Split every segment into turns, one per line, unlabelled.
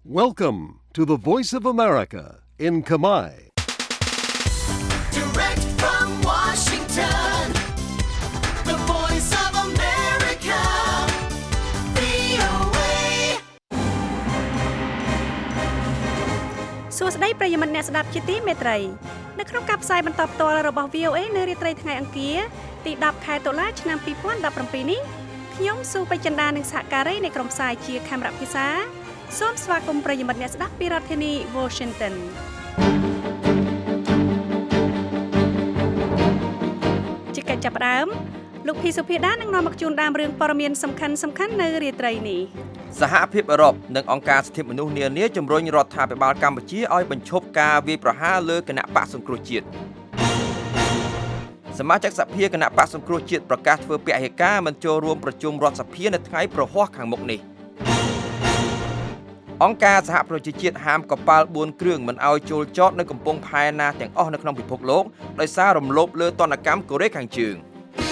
Welcome to the Voice of America in Khmer.
Direct from Washington, the Voice of America, VOA.
សួស្តីប្រិយមិត្តអ្នកស្ដាប់ជាទីមេត្រីនៅក្នុងការផ្សាយបន្តផ្ទាល់របស់ VOA នៅរាត្រីថ្ងៃអង្គារទី10ខែតុលាឆ្នាំ2017នេះខ្ញុំស៊ូបចិន្តានិងសហការីនៃក្រុមផ្សាយជាខេមរៈភាសាសូមស្វាគមន៍ប្រិយមិត្តអ្នកស្ដាប់ពីរដ្ឋធានី Washington ជាកិច្ចចាប់ផ្ដើមលោកភីសុភាដានឹងនាំមកជូនដើមរឿងព័ត៌មានសំខាន់ៗនៅរាត្រីនេះ
សហភាពអឺរ៉ុបនិងអង្គការសិទ្ធិមនុស្សនានាជំរុញរដ្ឋាភិបាលកម្ពុជាឲ្យបញ្ឈប់ការវាយប្រហារលើគណៈបកសង្គ្រោះជាតិសមាជិកសភាគណៈបកសង្គ្រោះជាតិប្រកាសធ្វើពហិការមិនចូលរួមប្រជុំរដ្ឋសភានៅថ្ងៃប្រហ័សខាងមុខនេះអង្គការសហប្រជាជាតិហាមកប៉ាល់4គ្រឿងមិនឲ្យចូលចតនៅកំពង់ផែណាទាំងអស់នៅក្នុងពិភពលោកដោយសាររំលោភលើទណ្ឌកម្មកូរ៉េខាងជើង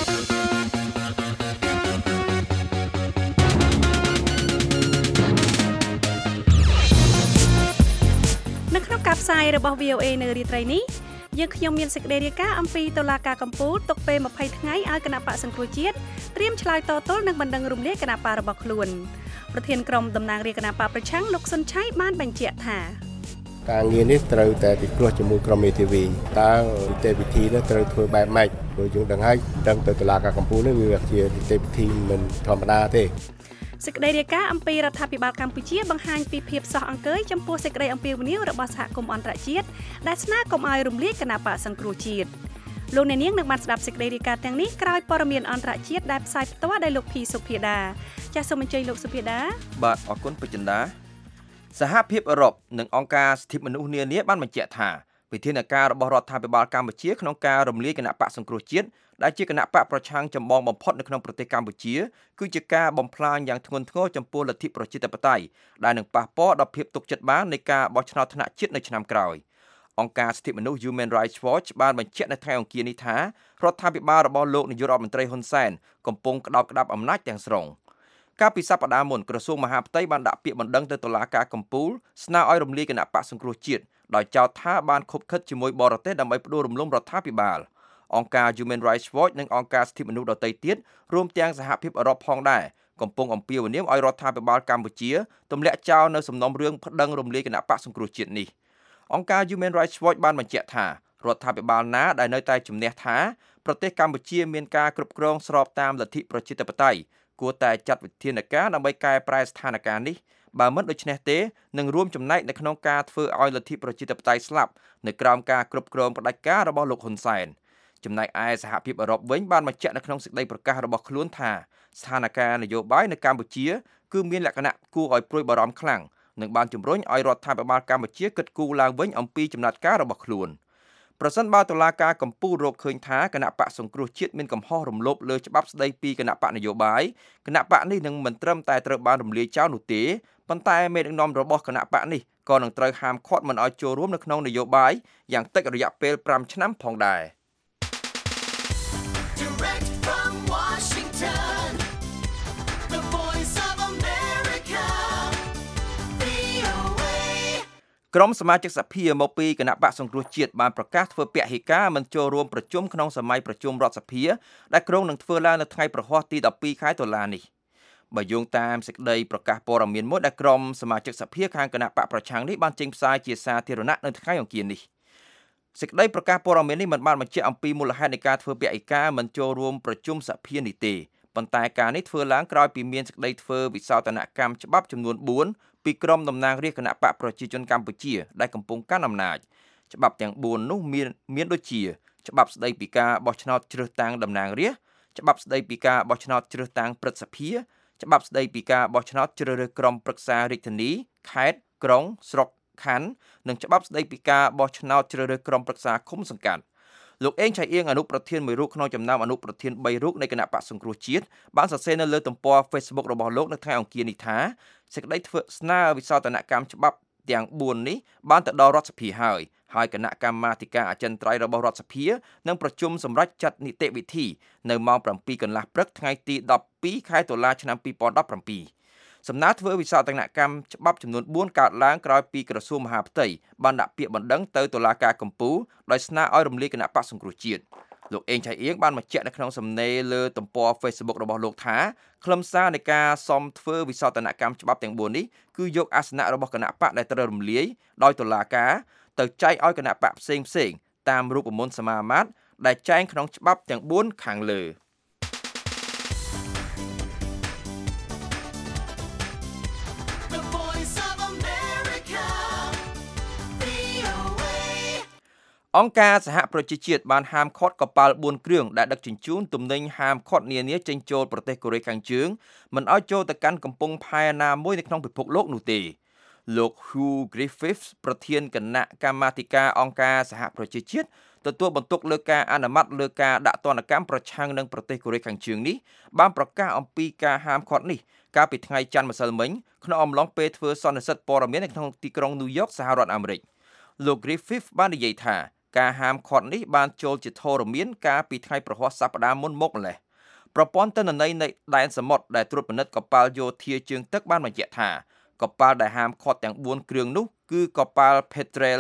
នៅក្នុងការផ្សាយរបស់ VOA នៅរាត្រីនេះយើងខ្ញុំមានសេចក្តីរាយការណ៍អំពីតុលាការកំពូលទុកពេល20ថ្ងៃឲ្យគណៈបកសង្គ្រោះជាតិត្រៀមឆ្លើយតទល់នឹងបណ្ដឹងរំលាយគណៈបករបស់ខ្លួនប្រធានក្រុមតំណាងរាជគណៈបកប្រឆាំងលោកសុនឆៃបានបញ្ជាក់ថា
ការងារនេះត្រូវតែពិគ្រោះជាមួយក្រុមមេធាវីតើនីតិវិធីនេះត្រូវធ្វើបែបម៉េចព្រោះយើងដឹងហើយដឹងទៅតុលាការកំពូលនេះវាជានីតិវិធីមិនធម្មតាទេ
សេចក្តីរាយការណ៍អំពីរដ្ឋាភិបាលកម្ពុជាបង្ហាញពីភាពសោះអង្គើយចំពោះសេចក្តីអំពាវនាវរបស់សហគមន៍អន្តរជាតិដែលស្នើកុំឲ្យរំលាយគណៈបកសង្គ្រោះជាតិលោកអ្នកនាងនឹងបានស្ដាប់សេចក្តីរាយការណ៍ទាំងនេះក្រោយព័ត៌មានអន្តរជាតិដែលផ្សាយផ្ទាល់ដោយលោកភីសុភាដាចាសសូមអញ្ជើញលោកសុភាដា
បាទអរគុណពេជ្រចិន្តាសហភាពអឺរ៉ុបនិងអង្គការសិទ្ធិមនុស្សនានាបានបញ្ជាក់ថាវិធានការរបស់រដ្ឋាភិបាលកម្ពុជាក្នុងការរំលាយគណៈបកសង្គ្រោះជាតិដែលជាគណៈបកប្រឆាំងចម្បងបំផុតនៅក្នុងប្រទេសកម្ពុជាគឺជាការបំផ្លាញយ៉ាងធ្ងន់ធ្ងរចំពោះលទ្ធិប្រជាធិបតេយ្យដែលនឹងប៉ះពាល់ដល់ភាពទុកចិត្តបាននៃការបោះឆ្នោតថ្នាក់ជាតិនៅឆ្នាំក្រោយអង្គការសិទ្ធិមនុស្ស Human Rights Watch បានបញ្ជាក់នៅថ្ងៃអង្គារនេះថារដ្ឋាភិបាលរបស់លោកនាយករដ្ឋមន្ត្រីហ៊ុនសែនកំពុងក្តោបក្តាប់អំណាចទាំងស្រុងកាលពីសប្តាហ៍មុនក្រសួងមហាផ្ទៃបានដាក់ពាក្យបណ្ដឹងទៅតុលាការកំពូលស្នើឲ្យរំលាយគណៈបកសង្គ្រោះជាតិដោយចោទថាបានខុបខិតជាមួយបរទេសដើម្បីផ្ដួលរំលំរដ្ឋាភិបាលអង្គការ Human Rights Watch និងអង្គការសិទ្ធិមនុស្សដទៃទៀតរួមទាំងសហភាពអឺរ៉ុបផងដែរកំពុងអំពាវនាវឲ្យរដ្ឋាភិបាលកម្ពុជាទម្លាក់ចោលនៅសំណុំរឿងប្តឹងរំលាយគណៈបកសង្គ្រោះជាតិនេះអង្គការ Human Rights Watch បានបញ្ជាក់ថារដ្ឋាភិបាលណាដែលនៅតែជំនះថាប្រទេសកម្ពុជាមានការគ្រប់គ្រងស្របតាមលទ្ធិប្រជាធិបតេយ្យគួរតែចាត់វិធានការដើម្បីកែប្រែស្ថានភាពនេះបើមិនដូច្នេះទេនឹងរួមចំណែកនៅក្នុងការធ្វើឲ្យលទ្ធិប្រជាធិបតេយ្យស្លាប់នៅក្រោមការគ្រប់គ្រងផ្ដាច់ការរបស់លោកហ៊ុនសែនចំណែកឯសហភាពអឺរ៉ុបវិញបានបញ្ជាក់នៅក្នុងសេចក្តីប្រកាសរបស់ខ្លួនថាស្ថានភាពនយោបាយនៅកម្ពុជាគឺមានលក្ខណៈគួរឲ្យព្រួយបារម្ភខ្លាំងនិងបានជំរុញឲ្យរដ្ឋាភិបាលកម្ពុជាគិតគូរឡើងវិញអំពីចំណាត់ការរបស់ខ្លួនប្រសិនបើតុលាការកំពូលរកឃើញថាគណៈបកសង្គ្រោះជាតិមានកំហុសរំលោភលើច្បាប់ស្តីពីគណៈបកនយោបាយគណៈបកនេះនឹងមិនត្រឹមតែត្រូវបានរំលាយចោលនោះទេប៉ុន្តែមេដឹកនាំរបស់គណៈបកនេះក៏នឹងត្រូវហាមឃាត់មិនឲ្យចូលរួមនៅក្នុងនយោបាយយ៉ាងតិចរយៈពេល5ឆ្នាំផងដែរ
Direct from Washington, the Voice of America, VOA.
ក្រុមសមាជិកសភាមកពីគណៈបកសង្គ្រោះជាតិបានប្រកាសធ្វើពហិការមិនចូលរួមប្រជុំក្នុងសម័យប្រជុំរដ្ឋសភាដែលក្រុងនឹងធ្វើឡើងនៅថ្ងៃប្រហ័សទី12ខែតុលានេះបើយោងតាមសេចក្តីប្រកាសព័ត៌មានមួយដែលក្រុមសមាជិកសភាខាងគណៈបកប្រឆាំងនេះបានចេញផ្សាយជាសាធារណៈនៅថ្ងៃអង្គារនេះសេចក្តីប្រកាសព័ត៌មាននេះមិនបានបញ្ជាក់អំពីមូលហេតុនៃការធ្វើពហិការមិនចូលរួមប្រជុំសភានេះទេប៉ុន្តែការនេះធ្វើឡើងក្រោយពីមានសេចក្តីធ្វើវិសោធនកម្មច្បាប់ចំនួន4ពីក្រុមតំណាងរាស្ត្រគណៈបកប្រជាជនកម្ពុជាដែលកំពុងកាន់អំណាចច្បាប់ទាំង4នោះមានដូចជាច្បាប់ស្តីពីការបោះឆ្នោតជ្រើសតាំងតំណាងរាស្ត្រច្បាប់ស្តីពីការបោះឆ្នោតជ្រើសតាំងព្រឹទ្ធសភាច្បាប់ស្តីពីការបោះឆ្នោតជ្រើសរើសក្រុមប្រឹក្សារាជធានីខេត្តក្រុងស្រុកខណ្ឌនិងច្បាប់ស្តីពីការបោះឆ្នោតជ្រើសរើសក្រុមប្រឹក្សាឃុំសង្កាត់លោកអេងឆៃអៀងអនុប្រធានមួយរូបក្នុងចំណោមអនុប្រធាន3រូបនៃគណៈបកសង្គ្រោះជាតិបានសរសេរនៅលើទំព័រ Facebook របស់លោកនៅថ្ងៃអង្គារនេះថាសេចក្តីធ្វើស្នើវិសោធនកម្មច្បាប់ទាំង4នេះបានទៅដល់រដ្ឋសភាហើយគណៈកម្មាធិការអចិន្ត្រៃយ៍របស់រដ្ឋសភានឹងប្រជុំសម្រាប់ចាត់នីតិវិធីនៅម៉ោង 7 កន្លះព្រឹកថ្ងៃទី12ខែតុលាឆ្នាំ2017 សំណើធ្វើវិសោធនកម្មច្បាប់ចំនួន4កើតឡើងក្រោយពីក្រសួងមហាផ្ទៃបានដាក់ពាក្យបណ្ដឹងទៅតុលាការកំពូលដោយស្នើឲ្យរំលាយគណៈបក្សសង្គ្រោះជាតិលោកអេងឆៃអៀងបានបញ្ជាក់នៅក្នុងសំណេរលើទំព័រ Facebook របស់លោកថាខ្លឹមសារនៃការសមធ្វើវិសោធនកម្មច្បាប់ទាំង4នេះគឺយកអាសនៈរបស់គណៈបក្សដែលត្រូវរំលាយដោយតុលាការទៅចែកឲ្យគណៈបក្សផ្សេងៗតាមរូបមន្តសមាមាត្រដែលចែងក្នុងច្បាប់ទាំង4ខាងលើអង្គការសហប្រជាជាតិបានហាមឃាត់កប៉ាល់4គ្រឿងដែលដឹកជញ្ជូនទំនិញហាមឃាត់នានាចេញចូលប្រទេសកូរ៉េខាងជើងមិនឲ្យចូលទៅកាន់កំពង់ផែណាមួយនៅក្នុងពិភពលោកនោះទេលោក Hugh Griffiths ប្រធានគណៈកម្មាធិការអង្គការសហប្រជាជាតិទទួលបន្ទុកលើការអនុម័តលើការដាក់ទណ្ឌកម្មប្រឆាំងនឹងប្រទេសកូរ៉េខាងជើងនេះបានប្រកាសអំពីការហាមឃាត់នេះកាលពីថ្ងៃច័ន្ទម្សិលមិញក្នុងអំឡុងពេលធ្វើសន្និសីទព័ត៌មាននៅក្នុងទីក្រុងញូវយ៉កសហរដ្ឋអាមេរិកលោក Griffiths បាននិយាយថាការហាមឃាត់នេះបានចូលជាធរមានកាលពីថ្ងៃប្រហ័សសប្តាហ៍មុនមកម្លេះប្រព័ន្ធទិន្នន័យនៃដែនសមុទ្រដែលត្រួតពិនិត្យកប៉ាល់យោធាជើងទឹកបានបញ្ជាក់ថាកប៉ាល់ដែលហាមឃាត់ទាំង4គ្រឿងនោះគឺកប៉ាល់ Petrel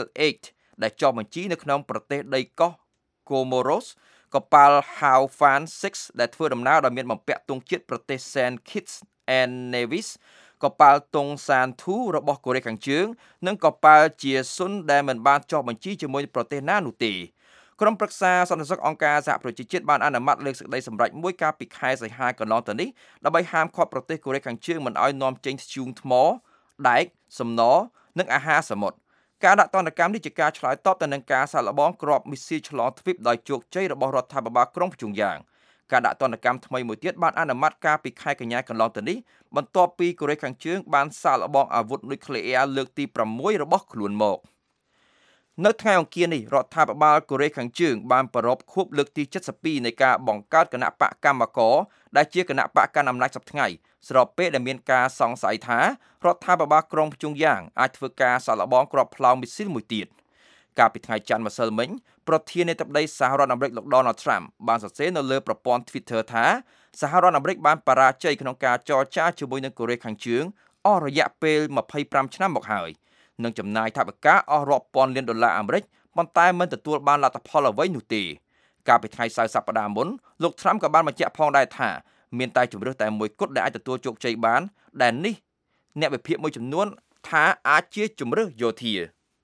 8ដែលចុះបញ្ជីនៅក្នុងប្រទេសដីកោះ Comoros កប៉ាល់ Haofan 6ដែលធ្វើដំណើរដោយមានបំពាក់ទង់ជាតិប្រទេស Saint Kitts and Nevis កប៉ាល់តុងសានធូរបស់កូរ៉េខាងជើងនិងកប៉ាល់ជាស៊ុនដែលមិនបានចុះបញ្ជីជាមួយប្រទេសណានោះទេក្រុមប្រឹក្សាសន្តិសុខអង្គការសហប្រជាជាតិបានអនុម័តលើសេចក្តីសម្រេចមួយកាលពីខែសីហាកន្លងទៅនេះដើម្បីហាមឃាត់ប្រទេសកូរ៉េខាងជើងមិនឲ្យនាំចេញធ្យូងថ្មដែកសំណនិងអាហារសមុទ្រការដាក់ទណ្ឌកម្មនេះជាការឆ្លើយតបទៅនឹងការសាកល្បងគ្រាប់មីស៊ីលឆ្លងទ្វីបដោយជោគជ័យរបស់រដ្ឋាភិបាលក្រុងព្យុងយ៉ាងការដាក់ទណ្ឌកម្មថ្មីមួយទៀតបានអនុម័តកាលពីខែកញ្ញាកន្លងទៅនេះបន្ទាប់ពីកូរ៉េខាងជើងបានសាកល្បងអាវុធនុយក្លេអ៊ែរលើកទី6របស់ខ្លួនមកនៅថ្ងៃអង្គារនេះរដ្ឋាភិបាលកូរ៉េខាងជើងបានប្រារព្ធខួបលើកទី72នៃការបង្កើតគណៈបកកម្មករដែលជាគណៈបកកាន់អំណាចសប្តាហ៍ថ្ងៃស្របពេលដែលមានការសង្ស័យថារដ្ឋាភិបាលក្រុងព្យុងយ៉ាងអាចធ្វើការសាកល្បងគ្រាប់ផ្លោមមីស៊ីលមួយទៀតកាលពីថ្ងៃច័ន្ទម្សិលមិញប្រធានាធិបតីសហរដ្ឋអាមេរិកលោក Donald Trump បានសរសេរនៅលើប្រព័ន្ធ Twitter ថាសហរដ្ឋអាមេរិកបានបរាជ័យក្នុងការចរចាជាមួយនឹងកូរ៉េខាងជើងអស់រយៈពេល25ឆ្នាំមកហើយនិងចំណាយថវិកាអស់រាប់ពាន់លានដុល្លារអាមេរិកប៉ុន្តែមិនទទួលបានលទ្ធផលអ្វីនោះទេកាលពីថ្ងៃសៅរ៍សប្តាហ៍មុនលោក Trump ក៏បានបញ្ជាក់ផងដែរថាមានតែជម្រើសតែមួយគត់ដែលអាចទទួលជោគជ័យបានដែលនេះអ្នកវិភាគមួយចំនួនថាអាចជាជម្រើសយោធា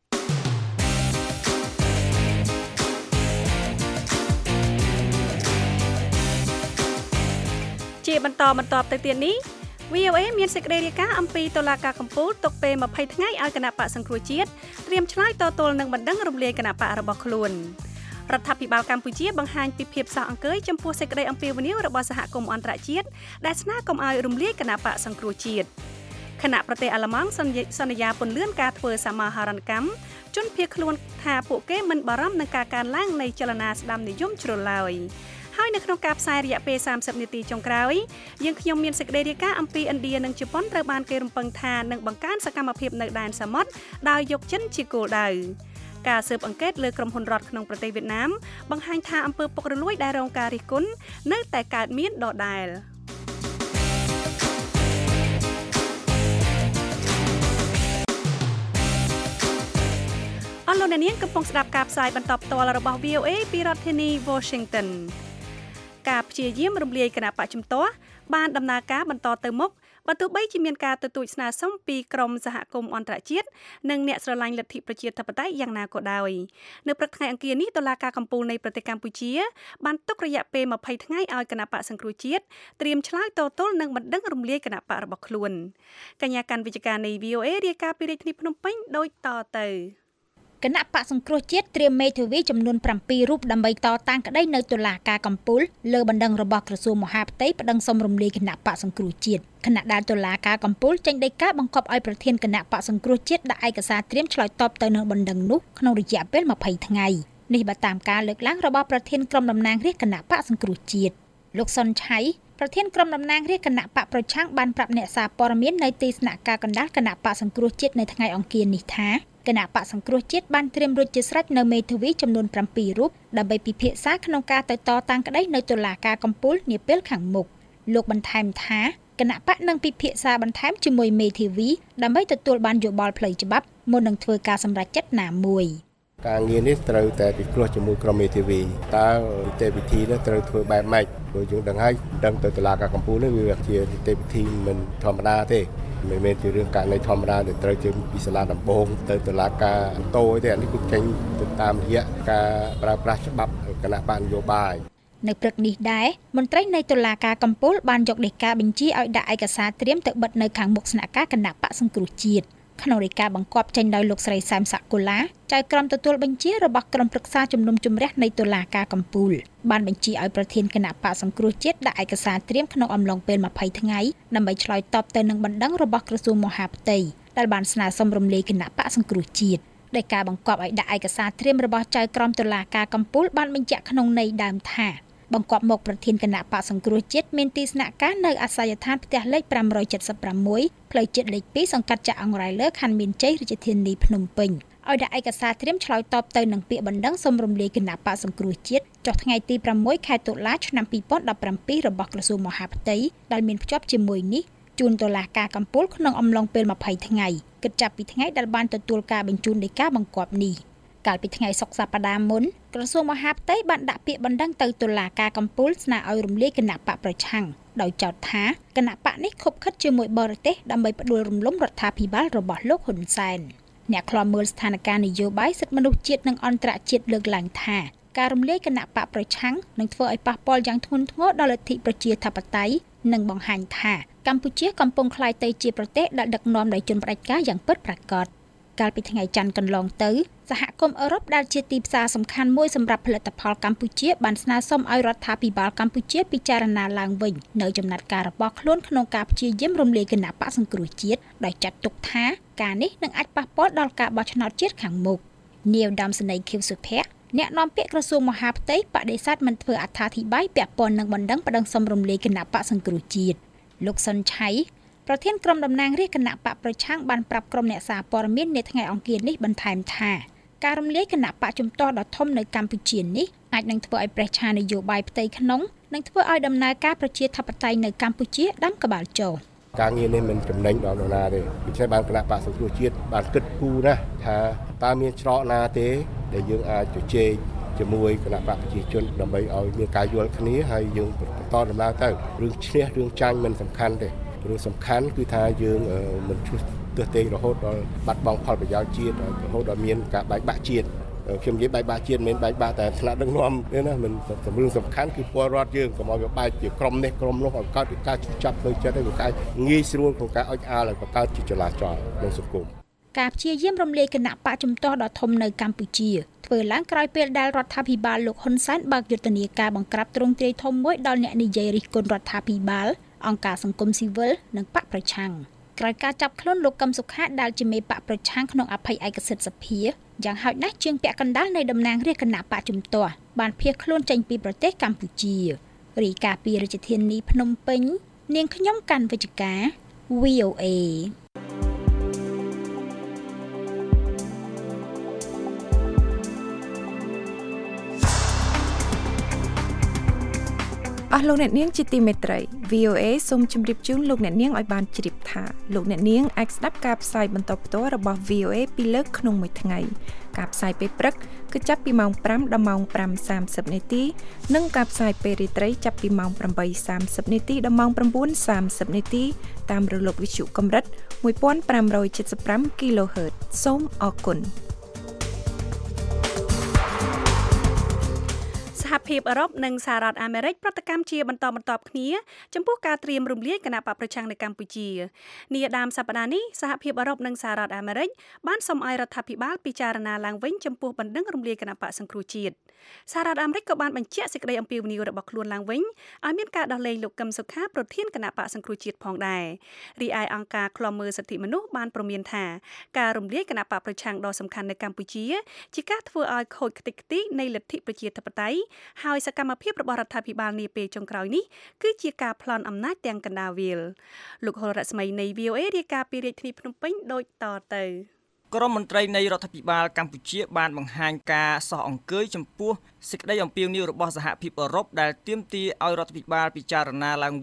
ជាបន្តទៅទៀតនេះ VOA មានសេចក្តីរាយការណ៍អំពីតុលាការកំពូលទុកពេល20ថ្ងៃឲ្យគណៈបក្សសង្គ្រោះជាតិត្រៀមឆ្លើយតទល់នឹងបណ្ដឹងរំលាយគណៈបករបស់ខ្លួនរដ្ឋាភិបាលកម្ពុជាបង្ហាញពីភាពសោកអង្គើយចំពោះសេចក្តីអំពាវនាវរបស់សហគមន៍អន្តរជាតិដែលស្នើកុំឲ្យរំលាយគណៈបកសង្គ្រោះជាតិគណៈប្រទេសអាល្លឺម៉ង់សន្យាពន្លឿនការធ្វើសមាហរណកម្មជនភៀសខ្លួនថាពួកគេមិនបារម្ភនឹងការកើនឡើងនៃចលនាស្ដាមនិយមជ្រុលឡើយហើយនៅក្នុងការផ្សាយរយៈពេល30នាទីចុងក្រោយយើងខ្ញុំមានសេចក្តីរាយការណ៍អំពីឥណ្ឌានិងជប៉ុនត្រូវបានគេរំពឹងថានឹងបង្កើនសកម្មភាពនៅដែនសមុទ្រដោយយកចិនជាគោលដៅការស៊ើបអង្កេតលើក្រុមហ៊ុនរដ្ឋក្នុងប្រទេសវៀតណាមបង្ហាញថាអំពើពុករលួយដែលរងការរិះគន់នៅតែកើតមានដដែលអស់លោកអ្នកនាងកំពុងស្ដាប់ការផ្សាយបន្តផ្ទាល់របស់ VOA ពីរដ្ឋធានី Washington ការព្យាយាមរំលាយគណៈបកជំទាស់បានដំណើរការបន្តទៅមុខបើទោះបីជាមានការទទូចស្នើសុំពីក្រមសហគមន៍អន្តរជាតិនិងអ្នកស្រឡាញ់លទ្ធិប្រជាធិបតេយ្យយ៉ាងណាក៏ដោយនៅព្រឹកថ្ងៃអង្គារនេះតុលាការកំពូលនៃប្រទេសកម្ពុជាបានទុករយៈពេល20ថ្ងៃឲ្យគណៈបកសង្គ្រោះជាតិត្រៀមឆ្លើយតទល់នឹងបណ្ដឹងរំលាយគណៈបករបស់ខ្លួនកញ្ញាកាន់វិជ្ជការនៃ VOA រាយការណ៍ពីរាជធានីភ្នំពេញដូចតទៅ
គណៈបកសង្គ្រោះជាតិត្រៀមមេធាវីចំនួន7រូបដើម្បីតតាំងក្តីនៅតុលាការកំពូលលើបណ្ដឹងរបស់ក្រសួងមហាផ្ទៃប្តឹងសុំរំលាយគណៈបកសង្គ្រោះជាតិគណៈដែលតុលាការកំពូលចេញដីកាបង្គាប់ឲ្យប្រធានគណៈបកសង្គ្រោះជាតិដាក់ឯកសារត្រៀមឆ្លើយតបទៅនឹងបណ្ដឹងនោះក្នុងរយៈពេល20ថ្ងៃនេះបើតាមការលើកឡើងរបស់ប្រធានក្រុមតំណាងរាស្ត្រគណៈបកសង្គ្រោះជាតិលោកសុនឆៃប្រធានក្រុមតំណាងរាស្ត្រគណៈបកប្រឆាំងបានប្រាប់អ្នកសារព័ត៌មាននៅទីស្នាក់ការកណ្ដាលគណៈបកសង្គ្រោះជាតិនៅថ្ងៃអង្គារនេះថាគណៈបកសង្គ្រោះជាតិបានត្រៀមរួចជាស្រេចនៅមេធាវីចំនួន7រូបដើម្បីពិភាក្សាក្នុងការទៅតតាំងក្តីនៅតុលាការកំពូលនាពេលខាងមុខលោកបន្ថែមថាគណៈបកនឹងពិភាក្សាបន្ថែមជាមួយមេធាវីដើម្បីទទួលបានយោបល់ផ្លូវច្បាប់មុននឹងធ្វើការសម្រេចចិត្តណាមួយ
ការងារនេះត្រូវតែពិគ្រោះជាមួយក្រុមមេធាវីតើនីតិវិធីនេះត្រូវធ្វើបែបម៉េចព្រោះយើងដឹងហើយដឹងទៅតុលាការកំពូលនេះវាជានីតិវិធីមិនធម្មតាទេមិនមែនជារឿងករណីធម្មតាដែលត្រូវចេញពីសាលាដំបងទៅតុលាការបន្ទោទេអានេះគឺចេញទៅតាមរយៈការប្រើប្រាស់ច្បាប់គណៈបកនយោបាយ
នៅព្រឹកនេះដែរមន្ត្រីនៃតុលាការកំពូលបានយកដីកាបញ្ជាឲ្យដាក់ឯកសារត្រៀមទៅបិទនៅខាងមុខស្នាក់ការគណៈបកសង្គ្រោះជាតិក្នុងដីកាបង្គាប់ចេញដោយលោកស្រីសែមសាកូឡាចៅក្រមទទួលបញ្ជារបស់ក្រុមប្រឹក្សាជំនុំជម្រះនៃតុលាការកំពូលបានបញ្ជាឲ្យប្រធានគណៈបកសង្គ្រោះជាតិដាក់ឯកសារត្រៀមក្នុងអំឡុងពេល20ថ្ងៃដើម្បីឆ្លើយតបទៅនឹងបណ្ដឹងរបស់ក្រសួងមហាផ្ទៃដែលបានស្នើសុំរំលាយគណៈបកសង្គ្រោះជាតិដោយការបង្គាប់ឲ្យដាក់ឯកសារត្រៀមរបស់ចៅក្រមតុលាការកំពូលបានបញ្ជាក់ក្នុងន័យដើមថាបង្គាប់មកប្រធានគណៈបកសង្គ្រោះជាតិមានទីស្នាក់ការនៅអាសយដ្ឋានផ្ទះលេខ576ផ្លូវជាតិលេខ2សង្កាត់ចាក់អង្រៃលើខណ្ឌមានជ័យរាជធានីភ្នំពេញឲ្យដាក់ឯកសារត្រៀមឆ្លើយតបទៅនឹងពាក្យបណ្ដឹងសុំរំលាយគណៈបកសង្គ្រោះជាតិចុះថ្ងៃទី6ខែតុលាឆ្នាំ2017របស់ក្រសួងមហាផ្ទៃដែលមានភ្ជាប់ជាមួយនេះជូនតុលាការកំពូលក្នុងអំឡុងពេល20ថ្ងៃគិតចាប់ពីថ្ងៃដែលបានទទួលការបញ្ជូនដីកាបង្គាប់នេះកាលពីថ្ងៃសុក្រសប្តាហ៍មុនក្រសួងមហាផ្ទៃបានដាក់ពាក្យបណ្ដឹងទៅតុលាការកំពូលស្នើឲ្យរំលាយគណៈបកប្រឆាំងដោយចោទថាគណៈបកនេះខុបខិតជាមួយបរទេសដើម្បីផ្ដួលរំលំរដ្ឋាភិបាលរបស់លោកហ៊ុនសែនអ្នកខ្លាំមើលស្ថានភាពនយោបាយសិទ្ធិមនុស្សជាតិនិងអន្តរជាតិលើកឡើងថាការរំលាយគណៈបកប្រឆាំងនឹងធ្វើឲ្យប៉ះពាល់យ៉ាងធ្ងន់ធ្ងរដល់លទ្ធិប្រជាធិបតេយ្យនិងបង្ហាញថាកម្ពុជាកំពុងក្លាយទៅជាប្រទេសដែលដឹកនាំដោយជនផ្ដាច់ការយ៉ាងពិតប្រាកដកាលពីថ្ងៃច័ន្ទកន្លងទៅសហគមន៍អឺរ៉ុបដែលជាទីផ្សារសំខាន់មួយសម្រាប់ផលិតផលកម្ពុជាបានស្នើសុំឲ្យរដ្ឋាភិបាលកម្ពុជាពិចារណាឡើងវិញនៅចំណាត់ការរបស់ខ្លួនក្នុងការព្យាយាមរំលាយគណៈបកសង្គ្រោះជាតិដោយចាត់ទុកថាការនេះនឹងអាចប៉ះពាល់ដល់ការបោះឆ្នោតជាតិខាងមុខនាយឧត្តមសេនីយ៍ខៀវសុភ័ក្រអ្នកនាំពាក្យក្រសួងមហាផ្ទៃបដិសេធមិនធ្វើអត្ថាធិប្បាយពាក់ព័ន្ធនឹងបណ្ដឹងសុំរំលាយគណៈបកសង្គ្រោះជាតិលោកសុនឆៃប្រធានក្រុមតំណាងរាស្ត្រគណៈបកប្រឆាំងបានប្រាប់ក្រុមអ្នកសារព័ត៌មាននៅថ្ងៃអង្គារនេះបន្ថែមថាការរំលាយគណៈបកជំទាស់ដ៏ធំនៅកម្ពុជានេះអាចនឹងធ្វើឲ្យប្រឆានយោបាយផ្ទៃក្នុងនិងធ្វើឲ្យដំណើរការប្រជាធិបតេយ្យនៅកម្ពុជាដាំក្បាលចុះ
ការងារនេះមិនចំណេញដល់នរណាទេដូច្នេះបានគណៈបកសង្គ្រោះជាតិបានគិតគូរណាស់ថាតើមានច្រកណាទេដែលយើងអាចជជែកជាមួយគណៈបកប្រជាជនដើម្បីឲ្យមានការយល់គ្នាហើយយើងបន្តដំណើរទៅរឿងឈ្នះរឿងចាញ់មិនសំខាន់ទេរឿងសំខាន់គឺថាយើងមិនឈ្លោះទើសទេរហូតដល់បាត់បង់ផលប្រយោជន៍ជាតិរហូតដល់មានការបែកបាក់ជាតិខ្ញុំនិយាយបែកបាក់ជាតិមិនមែនបែកបាក់តែថ្នាក់ដឹកនាំទេណាមិនរឿងសំខាន់គឺពលរដ្ឋយើងកុំឲ្យវាបែកជាក្រុមនេះក្រុមនោះឲ្យកើតពីការចាប់ផ្លូវចិត្តឲ្យវាកាយងាយស្រួលក្នុងការអុចអាលឲ្យបង្កើតជាចលាចលក្នុងសង្គម
ការព្យាយាមរំលាយគណៈបកជំទាស់ដ៏ធំនៅកម្ពុជាធ្វើឡើងក្រោយពេលដែលរដ្ឋាភិបាលលោកហ៊ុនសែនបើកយុទ្ធនាការបង្ក្រាបទ្រង់ទ្រាយធំមួយដល់អ្នកនិយាយរិះគន់រដ្ឋាភិបាលអង្គការសង្គមស៊ីវិលនិងបកប្រឆាំងក្រោយការចាប់ខ្លួនលោកកឹមសុខាដែលជាមេបកប្រឆាំងក្នុងអភ័យឯកសិទ្ធិសភាយ៉ាងហោចណាស់ជាងពាក់កណ្ដាលនៃតំណាងរាស្ត្រគណៈបកជំទាស់បានភៀសខ្លួនចេញពីប្រទេសកម្ពុជារាយការណ៍ពីរាជធានីភ្នំពេញនាងខ្ញុំកាន់វិជ្ជការ VOA
អស់លោកអ្នកនាងជាទីមេត្រី VOA សូមជម្រាបជូនលោកអ្នកនាងឲ្យបានជ្រាបថាលោកអ្នកនាងអាចស្ដាប់ការផ្សាយបន្តផ្ទាល់របស់ VOA ពីរលើកក្នុងមួយថ្ងៃការផ្សាយពេលព្រឹកគឺចាប់ពីម៉ោង 5 ដល់ម៉ោង 5:30 នាទីនិងការផ្សាយពេលរាត្រីចាប់ពីម៉ោង 8:30 នាទីដល់ម៉ោង 9:30 នាទីតាមរលកវិទ្យុកម្រិត 1575 kHz សូមអរគុណ
សហភាពអឺរ៉ុបនិងសហរដ្ឋអាមេរិកប្រតិកម្មជាបន្តបន្ទាប់គ្នាចំពោះការត្រៀមរំលាយគណៈបកប្រឆាំងនៅកម្ពុជានាដើមសប្តាហ៍នេះសហភាពអឺរ៉ុបនិងសហរដ្ឋអាមេរិកបានសុំឲ្យរដ្ឋាភិបាលពិចារណាឡើងវិញចំពោះបណ្ដឹងរំលាយគណៈបកសង្គ្រោះជាតិសហរដ្ឋអាមេរិកក៏បានបញ្ជាក់សេចក្តីអំពាវនាវរបស់ខ្លួនឡើងវិញឲ្យមានការដោះលែងលោកកឹមសុខាប្រធានគណៈបកសង្គ្រោះជាតិផងដែររីឯអង្គការឃ្លាំមើលសិទ្ធិមនុស្សបានព្រមានថាការរំលាយគណៈបកប្រឆាំងដ៏សំខាន់នៅកម្ពុជាជាការធ្វើឲ្យខូចខ្ទេចខ្ទីនៃលទ្ធិប្រជាធិបតេយ្យហើយសកម្មភាពរបស់រដ្ឋាភិបាលនាពេលចុងក្រោយនេះគឺជាការប្លន់អំណាចទាំងកណ្ដាលវាលលោកហុលរស្មីនៃ VOA រាយការណ៍ពីរាជធានីភ្នំពេញដូចតទៅ
ក្រុមមន្ត្រីនៃរដ្ឋាភិបាលកម្ពុជាបានបង្ហាញការសោះអង្គើយចំពោះសេចក្តីអំពាវនាវរបស់សហភាពអឺរ៉ុបដែលទាមទារឲ្យរដ្ឋាភិបាលពិចារណាឡើងវិញ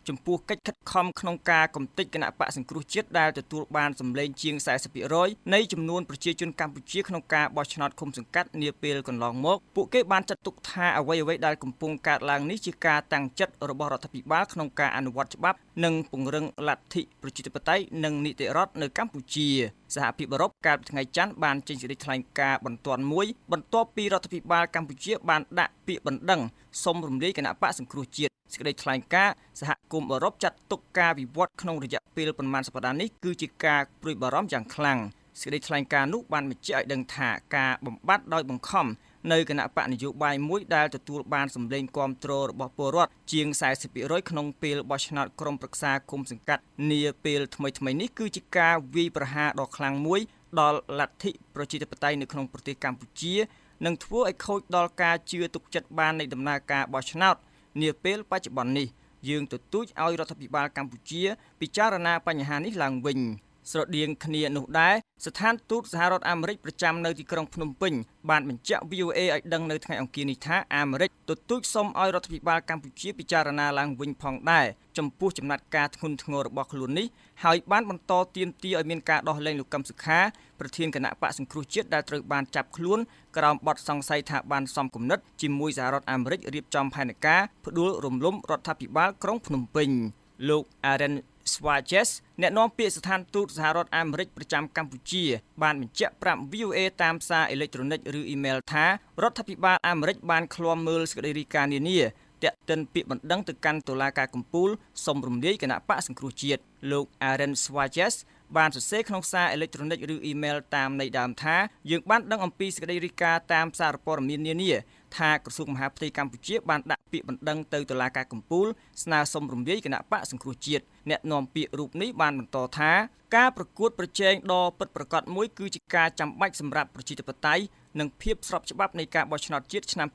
ចំពោះកិច្ចខិតខំក្នុងការកំទេចគណៈបកសង្គ្រោះជាតិដែលទទួលបានសម្លេងជាង 40% នៃចំនួនប្រជាជនកម្ពុជាក្នុងការបោះឆ្នោតឃុំសង្កាត់នាពេលកន្លងមកពួកគេបានចាត់ទុកថាអ្វីៗដែលកំពុងកើតឡើងនេះជាការតាំងចិត្តរបស់រដ្ឋាភិបាលក្នុងការអនុវត្តច្បាប់និងពង្រឹងលទ្ធិប្រជាធិបតេយ្យនិងនីតិរដ្ឋនៅកម្ពុជាសហភាពអឺរ៉ុបកាលពីថ្ងៃច័ន្ទបានចេញសេចក្តីថ្លែងការណ៍បន្ទាន់មួយបន្ទាប់ពីរដ្ឋាភិបាលកម្ពុជាបានដាក់ពាក្យបណ្ដឹងសុំរំលាយគណៈបកសង្គ្រោះជាតិសេចក្តីថ្លែងការណ៍សហគមន៍អឺរ៉ុបចាត់ទុកការវិវត្តក្នុងរយៈពេលប្រមាណសប្តាហ៍នេះគឺជាការព្រួយបារម្ភយ៉ាងខ្លាំងសេចក្តីថ្លែងការណ៍នោះបានបញ្ជាក់ឲ្យដឹងថាការបំបត្តិដោយបង្ខំនៅគណៈបកនយោបាយមួយដែលទទួលបានសម្លេងគាំទ្ររបស់ពលរដ្ឋជាង 40% ក្នុងពេលបោះឆ្នោតក្រុមប្រឹក្សាគុំសង្កាត់នាពេលថ្មីៗនេះគឺជាការវាយប្រហារដ៏ខ្លាំងមួយដល់លទ្ធិប្រជាធិបតេយ្យនៅក្នុងប្រទេសកម្ពុជានិងធ្វើឲ្យខូចដល់ការជឿទុកចិត្តបាននៃដំណើរការបោះឆ្នោតនាពេលបច្ចុប្បន្ននេះយើងទទូចឲ្យរដ្ឋាភិបាលកម្ពុជាពិចារណាបញ្ហានេះឡើងវិញស្រដៀងគ្នានោះដែរស្ថានទូតសហរដ្ឋអាមេរិកប្រចាំនៅទីក្រុងភ្នំពេញបានបញ្ជាក់ VOA ឲ្យដឹងនៅថ្ងៃអង្គារនេះថាអាមេរិកទទូចសុំឲ្យរដ្ឋាភិបាលកម្ពុជាពិចារណាឡើងវិញផងដែរចំពោះចំណាត់ការធ្ងន់ធ្ងររបស់ខ្លួននេះហើយបានបន្តទាមទារឲ្យមានការដោះលែងលោកកឹមសុខាប្រធានគណៈបកសង្គ្រោះជាតិដែលត្រូវបានចាប់ខ្លួនក្រោមបទសង្ស័យថាបានសំគំនិតជាមួយសហរដ្ឋអាមេរិករៀបចំផែនការផ្ដួលរំលំរដ្ឋាភិបាលក្រុងភ្នំពេញលោក Aaron Swages អ្នកនាំពាក្យស្ថានទូតសហរដ្ឋអាមេរិកប្រចាំកម្ពុជាបានបញ្ជាក់ប្រាប់ VOA តាមសារអេឡិចត្រូនិកឬអ៊ីមែលថារដ្ឋាភិបាលអាមេរិកបានឃ្លាំមើលសេចក្តីរាយការណ៍នានាតាក់ទិនពាក្យបណ្ដឹងទៅកាន់តុលាការកំពូលសុំរំលាយគណៈបកសង្គ្រោះជាតិលោក Aaron Swages បានសរសេរក្នុងសារអេឡិចត្រូនិកឬអ៊ីមែលតាមន័យដើមថាយើងបានដឹងអំពីសេចក្តីរាយការណ៍តាមសារព័ត៌មាននានាថាក្រសួងមហាផ្ទៃកម្ពុជាបានដាក់ពាក្យបណ្ដឹងទៅតុលាការកំពូលស្នើសុំរំលាយគណៈបកសង្គ្រោះជាតិអ្នកនាំពាក្យរូបនេះបានបន្តថាការប្រកួតប្រជែងដ៏ពិតប្រាកដមួយគឺជាការចាំបាច់សម្រាប់ប្រជាធិបតេយ្យនិងភាពស្របច្បាប់នៃការបោះឆ្នោតជាតិឆ្នាំ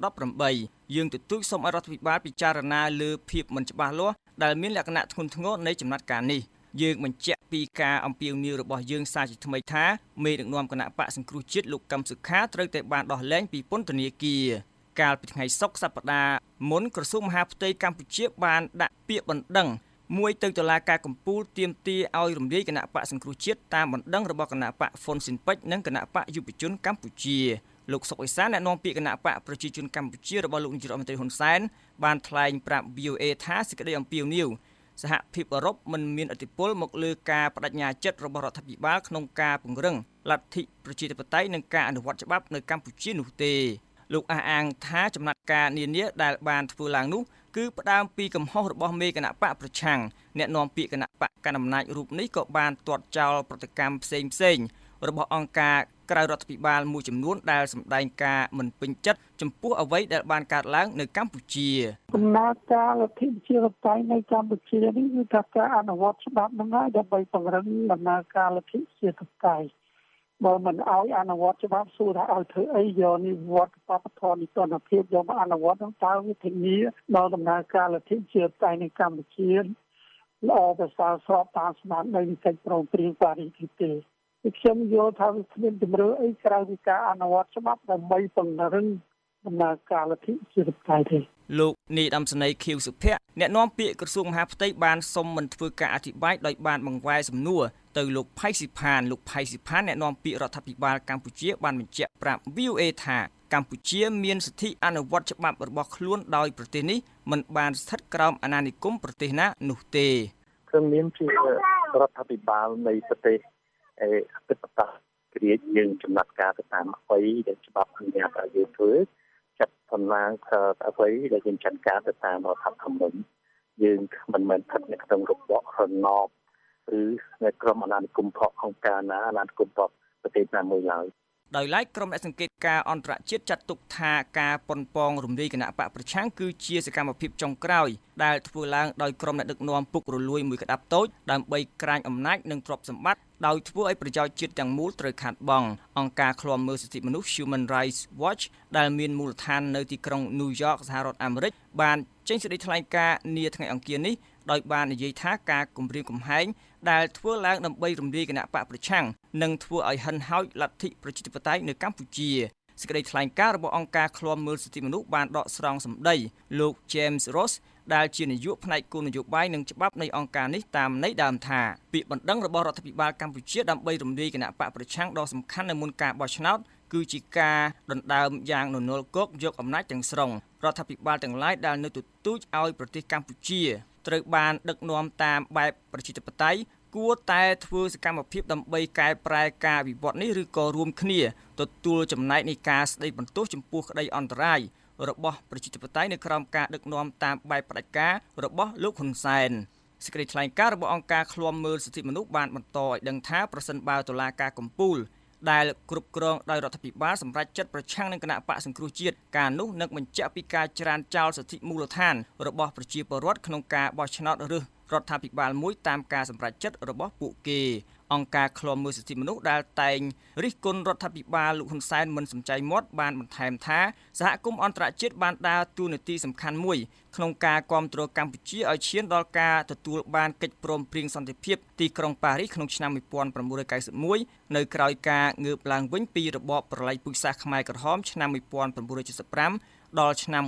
2018យើងទទូចសូមឲ្យរដ្ឋាភិបាលពិចារណាលើភាពមិនច្បាស់លាស់ដែលមានលក្ខណៈធ្ងន់ធ្ងរនៃចំណាត់ការនេះយើងបញ្ជាក់ពីការអំពាវនាវរបស់យើងសារជាថ្មីថាមេដឹកនាំគណៈបកសង្គ្រោះជាតិលោកកឹមសុខាត្រូវតែបានដោះលែងពីពន្ធនាគារកាលពីថ្ងៃសុក្រសប្តាហ៍មុនក្រសួងមហាផ្ទៃកម្ពុជាបានដាក់ពាក្យបណ្ដឹងមួយទៅតុលាការកំពូលទាមទារឲ្យរំលាយគណៈបកសង្គ្រោះជាតិតាមបណ្ដឹងរបស់គណៈបកហ្វុនស៊ិនពេជ្រនិងគណៈបកយុវជនកម្ពុជាលោកសុកអេសានអ្នកនាំពាក្យគណៈបកប្រជាជនកម្ពុជារបស់លោកនាយករដ្ឋមន្ត្រីហ៊ុនសែនបានថ្លែងប្រាប់ VOA ថាសេចក្តីអំពាវនាវសហភាពអឺរ៉ុបមិនមានឥទ្ធិពលមកលើការបដិញ្ញាចិត្តរបស់រដ្ឋាភិបាលក្នុងការពង្រឹងលទ្ធិប្រជាធិបតេយ្យនិងការអនុវត្តច្បាប់នៅកម្ពុជានោះទេលោកអះអាងថាចំណាត់ការនានាដែលបានធ្វើឡើងនោះគឺផ្ដើមពីកំហុសរបស់មេគណៈបកប្រឆាំងអ្នកនាំពាក្យគណៈបកកណ្ដាលអំណាចរូបនេះក៏បានទាត់ចោលប្រតិកម្មផ្សេងៗរបស់អង្គការក្រៅរដ្ឋាភិបាលមួយចំនួនដែលសម្ដែងការមិនពេញចិត្តចំពោះអ្វីដែលបានកើតឡើងនៅកម្ពុជា
ដំណើរការលទ្ធិប្រជាធិបតេយ្យនៅកម្ពុជានេះគឺថាការអនុវត្តច្បាប់ហ្នឹងហើយដើម្បីពង្រឹងដំណើរការលទ្ធិប្រជាធិបតេយ្យបើមិនឲ្យអនុវត្តច្បាប់សួរថាឲ្យធ្វើអីយកនិវត្តបព្វធម៌នីតិរដ្ឋភាពយកមកអនុវត្តហ្នឹងតើវាធានាដល់ដំណើរការលទ្ធិប្រជាធិបតេយ្យនៅកម្ពុជាល្អប្រសើរស្របតាមស្មារតីនៃកិច្ចព្រមព្រៀងប៉ារីសទេខ្ញុំយល់ថាវាគ្មានជំរឿអីក្រៅពីការអនុវត្តច្បាប់ដើម្បីពង្រឹងដំណើរការលទ្ធិប្រជាធិបតេយ្យទេ
លោកនាយឧត្តមសេនីយ៍ខៀវសុភ័ក្រអ្នកនាំពាក្យក្រសួងមហាផ្ទៃបានសុំមិនធ្វើការអធិប្បាយដោយបានបង្វែរសំណួរទៅលោកផៃស៊ីផានអ្នកនាំពាក្យរដ្ឋាភិបាលកម្ពុជាបានបញ្ជាក់ប្រាប់ VOA ថាកម្ពុជាមានសិទ្ធិអនុវត្តច្បាប់របស់ខ្លួនដោយប្រទេសនេះមិនបានស្ថិតក្រោមអាណានិគមប្រទេសណានោះទេ
ព្រមមានជារដ្ឋាភិបាលនៃប្រទេសអធិបតេយ្យគ្រាយើងចំណាត់ការទៅតាមអ្វីដែលច្បាប់អនុញ្ញាតឲ្យយើងធ្វើចាត់សំណាងអ្វីដែលយើងចាត់ការទៅតាមរដ្ឋធម្មនុញ្ញយើងមិនមែនស្ថិតនៅក្នុងរបបរណបឬនៅក្រមអាណានិគមផកអង្គការណាអាណានិគមផកប្រទេសណាមួយឡើយ
ដោយឡែកក្រុមអ្នកសង្កេតការអន្តរជាតិចាត់ទុកថាការប៉ុនប៉ងរំលាយគណៈបកប្រឆាំងគឺជាសកម្មភាពចុងក្រោយដែលធ្វើឡើងដោយក្រុមអ្នកដឹកនាំពុករលួយមួយក្តាប់តូចដើម្បីក្រាញអំណាចនិងទ្រព្យសម្បត្តិដោយធ្វើឲ្យប្រយោជន៍ជាតិទាំងមូលត្រូវខាតបង់អង្គការឃ្លាំមើលសិទ្ធិមនុស្ស Human Rights Watch ដែលមានមូលដ្ឋាននៅទីក្រុង New York សហរដ្ឋអាមេរិកបានចេញសេចក្តីថ្លែងការណ៍នាថ្ងៃអង្គារនេះដោយបាននិយាយថាការគំរាមកំហែងដែលធ្វើឡើងដើម្បីរំលាយគណៈបកប្រឆាំងនិងធ្វើឲ្យហិនហោចលទ្ធិប្រជាធិបតេយ្យនៅកម្ពុជាសេចក្តីថ្លែងការណ៍របស់អង្គការឃ្លាំមើលសិទ្ធិមនុស្សបានដកស្រង់សម្ដីលោក James Ross ដែលជានាយកផ្នែកគោលនយោបាយនិងច្បាប់នៃអង្គការនេះតាមន័យដើមថាពាក្យបណ្ដឹងរបស់រដ្ឋាភិបាលកម្ពុជាដើម្បីរំលាយគណៈបកប្រឆាំងដ៏សំខាន់នៅមុនការបោះឆ្នោតគឺជាការដណ្ដើមយ៉ាងននលគកយកអំណាចទាំងស្រុងរដ្ឋាភិបាលទាំងឡាយដែលនៅទទូចឲ្យប្រទេសកម្ពុជាត្រូវបានដឹកនាំតាមបែបប្រជាធិបតេយ្យគួរតែធ្វើសកម្មភាពដើម្បីកែប្រែការវិវត្តនេះឬក៏រួមគ្នាទទួលចំណែកនៃការស្ដីបន្ទោសចំពោះក្តីអន្តរាយរបស់ប្រជាធិបតេយ្យនៅក្រោមការដឹកនាំតាមបែបផ្ដាច់ការរបស់លោកហ៊ុនសែនសេចក្តីថ្លែងការណ៍របស់អង្គការឃ្លាំមើលសិទ្ធិមនុស្សបានបន្តឲ្យដឹងថាប្រសិនបើតុលាការកំពូលដែលគ្រប់គ្រងដោយរដ្ឋាភិបាលសម្រាប់ចិត្តប្រឆាំងនឹងគណៈបកសង្គ្រោះជាតិការនោះនឹងបញ្ជាក់ពីការច្រានចោលសិទ្ធិមូលដ្ឋានរបស់ប្រជាពលរដ្ឋក្នុងការបោះឆ្នោតឬរដ្ឋាភិបាលមួយតាមការសម្រេចចិត្តរបស់ពួកគេអង្គការឃ្លាំមើលសិទ្ធិមនុស្សដែលតែងរិះគន់រដ្ឋាភិបាលលោកហ៊ុនសែនមិនសំចៃមាត់បានបន្ថែមថាសហគមន៍អន្តរជាតិបានដើរតួនាទីសំខាន់មួយក្នុងការគាំទ្រកម្ពុជាឲ្យឈានដល់ការទទួលបានកិច្ចព្រមព្រៀងសន្តិភាពទីក្រុងប៉ារីសក្នុងឆ្នាំ1991នៅក្រោយការងើបឡើងវិញពីរបបប្រល័យពូជសាសន៍ខ្មែរក្រហមឆ្នាំ1975ដល់ឆ្នាំ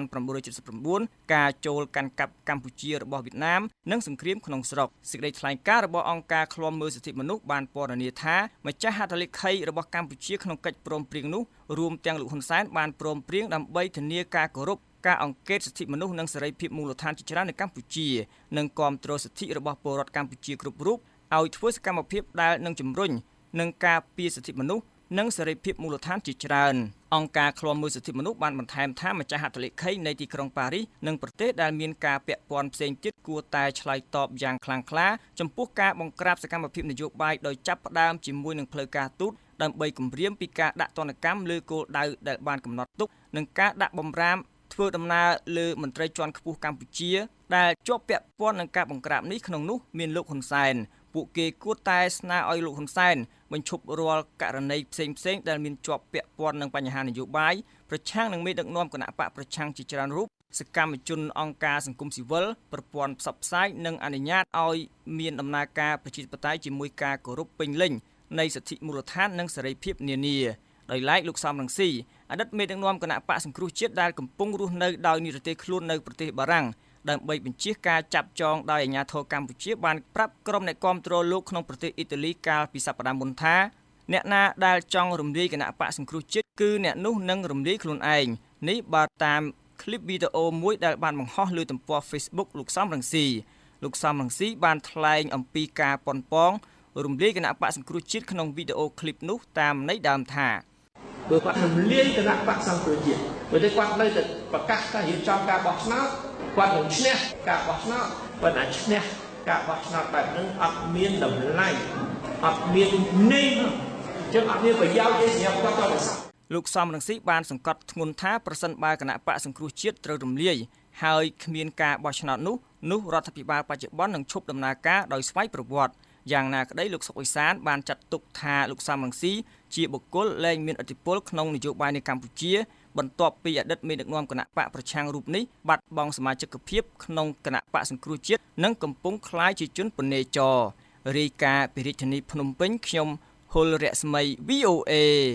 1979ការចូលកាន់កាប់កម្ពុជារបស់វៀតណាមនិងសង្គ្រាមក្នុងស្រុកសេចក្តីថ្លែងការណ៍របស់អង្គការឃ្លាំមើលសិទ្ធិមនុស្សបានពណ៌នាថាម្ចាស់ហត្ថលេខីរបស់កម្ពុជាក្នុងកិច្ចព្រមព្រៀងនោះរួមទាំងលោកហ៊ុនសែនបានព្រមព្រៀងដើម្បីធានាការគោរពការអង្កេតសិទ្ធិមនុស្សនិងសេរីភាពមូលដ្ឋានជាច្រើននៅកម្ពុជានិងគាំទ្រសិទ្ធិរបស់ពលរដ្ឋកម្ពុជាគ្រប់រូបឲ្យធ្វើសកម្មភាពដែលនឹងជំរុញនឹងការពារសិទ្ធិមនុស្សនិងសេរីភាពមូលដ្ឋានជាច្រើនអង្គការឃ្លាំមើលសិទ្ធិមនុស្សបានបន្ថែមថាម្ចាស់ហត្ថលេខីនៃទីក្រុងប៉ារីសនិងប្រទេសដែលមានការពាក់ព័ន្ធផ្សេងទៀតគួរតែឆ្លើយតបយ៉ាងខ្លាំងក្លាចំពោះការបង្ក្រាបសកម្មភាពនយោបាយដោយចាប់ផ្ដើមជាមួយនឹងផ្លូវការទូតដើម្បីគម្រាមពីការដាក់ទណ្ឌកម្មលើគោលដៅដែលបានកំណត់ទុកនិងការដាក់បំរាមធ្វើដំណើរលើមន្ត្រីជាន់ខ្ពស់កម្ពុជាដែលជាប់ពាក់ព័ន្ធនឹងការបង្ក្រាបនេះក្នុងនោះមានលោកហ៊ុនសែនពួកគេគួរតែស្នើឲ្យលោកហ៊ុនសែនបញ្ឈប់រាល់ករណីផ្សេងៗដែលមានជាប់ពាក់ព័ន្ធនឹងបញ្ហានយោបាយប្រឆាំងនឹងមេដឹកនាំគណៈបកប្រឆាំងជាច្រើនរូបសកម្មជនអង្គការសង្គមស៊ីវិលប្រព័ន្ធផ្សព្វផ្សាយនិងអនុញ្ញាតឲ្យមានដំណើរការប្រជាធិបតេយ្យជាមួយការគោរពពេញលេញនៃសិទ្ធិមូលដ្ឋាននិងសេរីភាពនានាដោយឡែកលោកសំរងស៊ីអតីតមេដឹកនាំគណៈបកសង្គ្រោះជាតិដែលកំពុងរស់នៅដោយនិរទេសខ្លួននៅប្រទេសបារាំងដើម្បីបញ្ជាការចាប់ចងដោយអាជ្ញាធរកម្ពុជាបានប្រាប់ក្រុមអ្នកគាំទ្រលោកក្នុងប្រទេសអ៊ីតាលីកាលពីសប្តាហ៍មុនថាអ្នកណាដែលចង់រំលាយគណៈបកសង្គ្រោះជាតិគឺអ្នកនោះនឹងរំលាយខ្លួនឯងនេះបើតាមคลิปវីដេអូមួយដែលបានបង្ហោះលើទំព័រ Facebook លោកសំរងស៊ីបានថ្លែងអំពីការប៉ុនប៉ងរំលាយគណៈបកសង្គ្រោះជាតិក្នុងវីដេអូคลิปនោះតាមន័យដើមថា
បើគាត់រំលាយគណៈបកសង្គ្រោះជាតិបើតែគាត់នៅតែប្រកាសថារៀបចំការបោះឆ្នោតគាត់នឹងឈ្នះការបោះឆ្នោតប៉ុន្តែឈ្នះការបោះឆ្នោតបែបហ្នឹងអត់មានតម្លៃអត់មានន័យចឹងអត់មានប្រយោជន៍ទេសម្រាប់គាត់ទៅសោះ
លោកសំរងស៊ីបានសង្កត់ធ្ងន់ថាប្រសិនបើគណៈបកសង្គ្រោះជាតិត្រូវរំលាយហើយគ្មានការបោះឆ្នោតនោះរដ្ឋាភិបាលបច្ចុប្បន្ននឹងឈប់ដំណើរការដោយស្វ័យប្រវត្តិយ៉ាងណាក្តីលោកសុកអេសានបានចាត់ទុកថាលោកសំរងស៊ីជាបុគ្គលលែងមានឥទ្ធិពលក្នុងនយោបាយនៅកម្ពុជាបន្ទាប់ពីអតីតមេដឹកនាំគណៈបកប្រឆាំងរូបនេះបាត់បង់សមាជិកភាពក្នុងគណៈបកសង្គ្រោះជាតិនិងកំពុងក្លាយជាជនពនេចររាយការណ៍ពីរាជធានីភ្នំពេញខ្ញុំហុលរស្មី VOA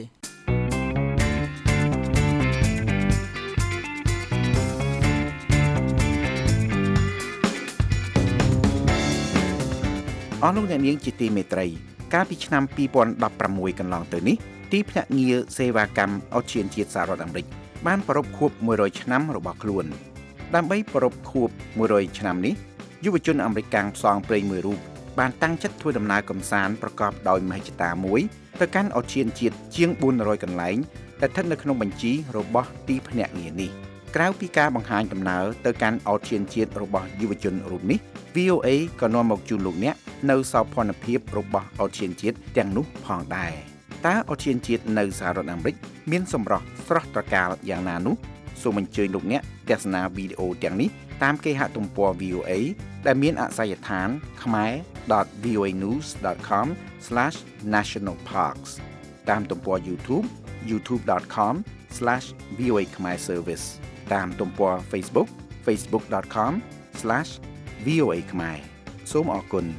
អស់លោកអ្នកនាងជាទីមេត្រីកាលពីឆ្នាំ2016កន្លងទៅនេះទីភ្នាក់ងារសេវាកម្មអូសៀនជាតិសហរដ្ឋអាមេរិកបានប្រារព្ធខួប100ឆ្នាំរបស់ខ្លួនដើម្បីប្រារព្ធខួប100ឆ្នាំនេះយុវជនអាមេរិកកាំងផ្សងព្រេងមួយរូបបានតាំងចិត្តធ្វើដំណើរកម្សាន្តប្រកបដោយមហិច្ឆតាមួយទៅកាន់អូសៀនជាតិជាង400កន្លែងដែលស្ថិតនៅក្នុងបញ្ជីរបស់ទីភ្នាក់ងារនេះក្រៅពីការបង្ហាញដំណើរទៅកាន់អូសៀនជាតិរបស់យុវជនរូបនេះ VOA ក៏នាំមកជូនលោកអ្នកនៅសោភ័ណភាពរបស់អូសៀនជាតិទាំងនោះផងដែរតើអូសៀនជាតិនៅសហរដ្ឋអាមេរិកមានសម្រស់ស្រស់ត្រកាលយ៉ាងណានោះសូមអញ្ជើញលោកអ្នកទស្សនាវីដេអូទាំងនេះតាមគេហទំព័រ VOA ដែលមានអាសយដ្ឋាន khmer.voanews.com/nationalparks តាមទំព័រ YouTube youtube.com/VOA Khmer Service តាមទំព័រ Facebook facebook.com/VOA Khmer សូមអរគុណ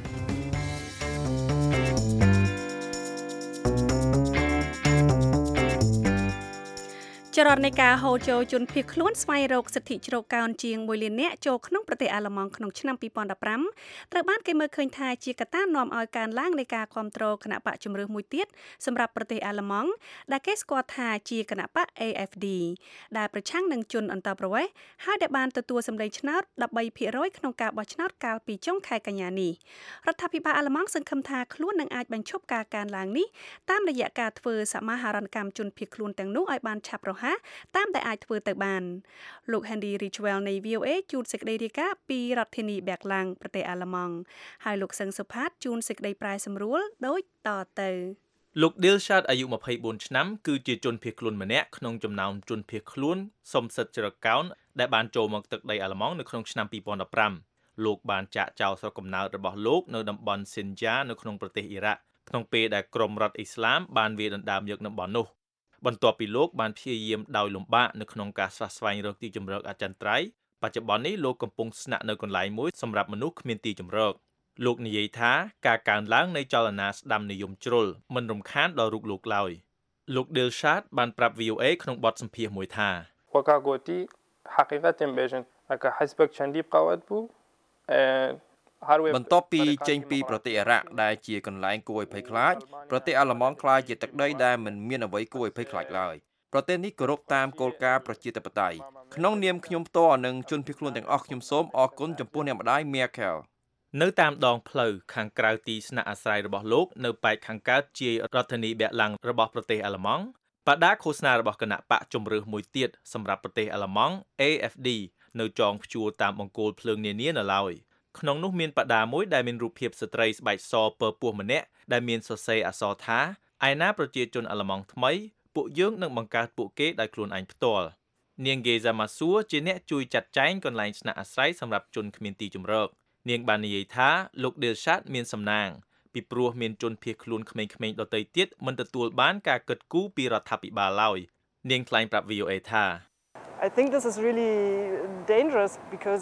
ចរន្តនៃការហូរចូលជនភៀសខ្លួនស្វែងរកសិទ្ធិជ្រកកោនជាង1លាននាក់ចូលក្នុងប្រទេសអាល្លឺម៉ង់ក្នុងឆ្នាំ2015ត្រូវបានគេមើលឃើញថាជាកត្តានាំឲ្យកើនឡើងនៃការគ្រប់គ្រងគណៈបកជំរឿសមួយទៀតសម្រាប់ប្រទេសអាល្លឺម៉ង់ដែលគេស្គាល់ថាជាគណៈបក AFD ដែលប្រឆាំងនឹងជនអន្តោប្រវេសន៍ហើយដែលបានទទួលសម្លេងឆ្នោត 13% ក្នុងការបោះឆ្នោតកាលពីចុងខែកញ្ញានេះរដ្ឋាភិបាលអាល្លឺម៉ង់សង្ឃឹមថាខ្លួននឹងអាចបញ្ឈប់ការកើនឡើងនេះតាមរយៈការធ្វើសមាហរណកម្មជនភៀសខ្លួនទាំងនោះឲ្យបានឆាប់រហ័សតាមដែលអាចធ្វើទៅបានលោក Henry Ridgwell នៃ VOA ជួនសេចក្តីរាយការណ៍ពីរដ្ឋធានី Berlin ប្រទេសអាល្លឺម៉ង់ហើយលោកសឹងសុផាតជួនសេចក្តីប្រែសម្រួលដូចតទៅ
លោក Dilshad អាយុ24ឆ្នាំគឺជាជនភៀសខ្លួនម្នាក់ក្នុងចំណោមជនភៀសខ្លួនសុំសិទ្ធិជ្រកកោនដែលបានចូលមកទឹកដីអាល្លឺម៉ង់នៅក្នុងឆ្នាំ2015លោកបានចាកចោលស្រុកកំណើតរបស់លោកនៅតំបន់ Sinjar នៅក្នុងប្រទេសអ៊ីរ៉ាក់ក្នុងពេលដែលក្រុមរដ្ឋអ៊ីស្លាមបានវាយដណ្ដើមយកតំបន់នោះបន្ទាប់ពីលោកបានព្យាយាមដោយលំបាកនៅក្នុងការស្វែងរកទីជម្រកអចិន្ត្រៃយ៍បច្ចុប្បន្ននេះលោកកំពុងស្នាក់នៅកន្លែងមួយសម្រាប់មនុស្សគ្មានទីជម្រកលោកនិយាយថាការកើនឡើងនៃចលនាស្ដាំនិយមជ្រុលមិនរំខានដល់រូបលោកឡើយលោក Dilshad បានប្រាប់ VOA ក្នុងបទសម្ភាសន៍មួយថា
បន្ទាប់ពីចេញពីប្រទេសអ៊ីរ៉ាក់ដែលជាកន្លែងគួរឲ្យភ័យខ្លាចប្រទេសអាល្លឺម៉ង់ក្លាយជាទឹកដីដែលមិនមានអ្វីគួរឲ្យភ័យខ្លាចឡើយប្រទេសនេះគោរពតាមគោលការណ៍ប្រជាធិបតេយ្យក្នុងនាមខ្ញុំផ្ទាល់និងជនភៀសខ្លួនទាំងអស់ខ្ញុំសូមអរគុណចំពោះអ្នកម្ដាយ Merkel
នៅតាមដងផ្លូវខាងក្រៅទីស្នាក់អាស្រ័យរបស់លោកនៅប៉ែកខាងកើតជារដ្ឋធានីបែឡាំងរបស់ប្រទេសអាល្លឺម៉ង់បដាឃោសនារបស់គណៈបកជំរឿសមួយទៀតសម្រាប់ប្រទេសអាល្លឺម៉ង់ AFD នៅចងព្យួរតាមបង្គោលភ្លើងនានានៅឡើយក្នុងនោះមានបដាមួយដែលមានរូបភាពស្ត្រីស្បែកសពើពោះម្នាក់ដែលមានសរសេរអក្សរថាឯណាប្រជាជនអាល្លឺម៉ង់ថ្មីពួកយើងនឹងបង្កើតពួកគេដោយខ្លួនឯងផ្ទាល់នាង Geza Masur ជាអ្នកជួយចាត់ចែងកន្លែងស្នាក់អាស្រ័យសម្រាប់ជនគ្មានទីជម្រកនាងបាននិយាយថាលោក Dilshad មានសំណាងពីព្រោះមានជនភៀសខ្លួនក្មេងៗដទៃទៀតមិនទទួលបានការគិតគូរពីរដ្ឋាភិបាលឡើយនាងថ្លែងប្រាប់ VOA ថា
I think this is really dangerous because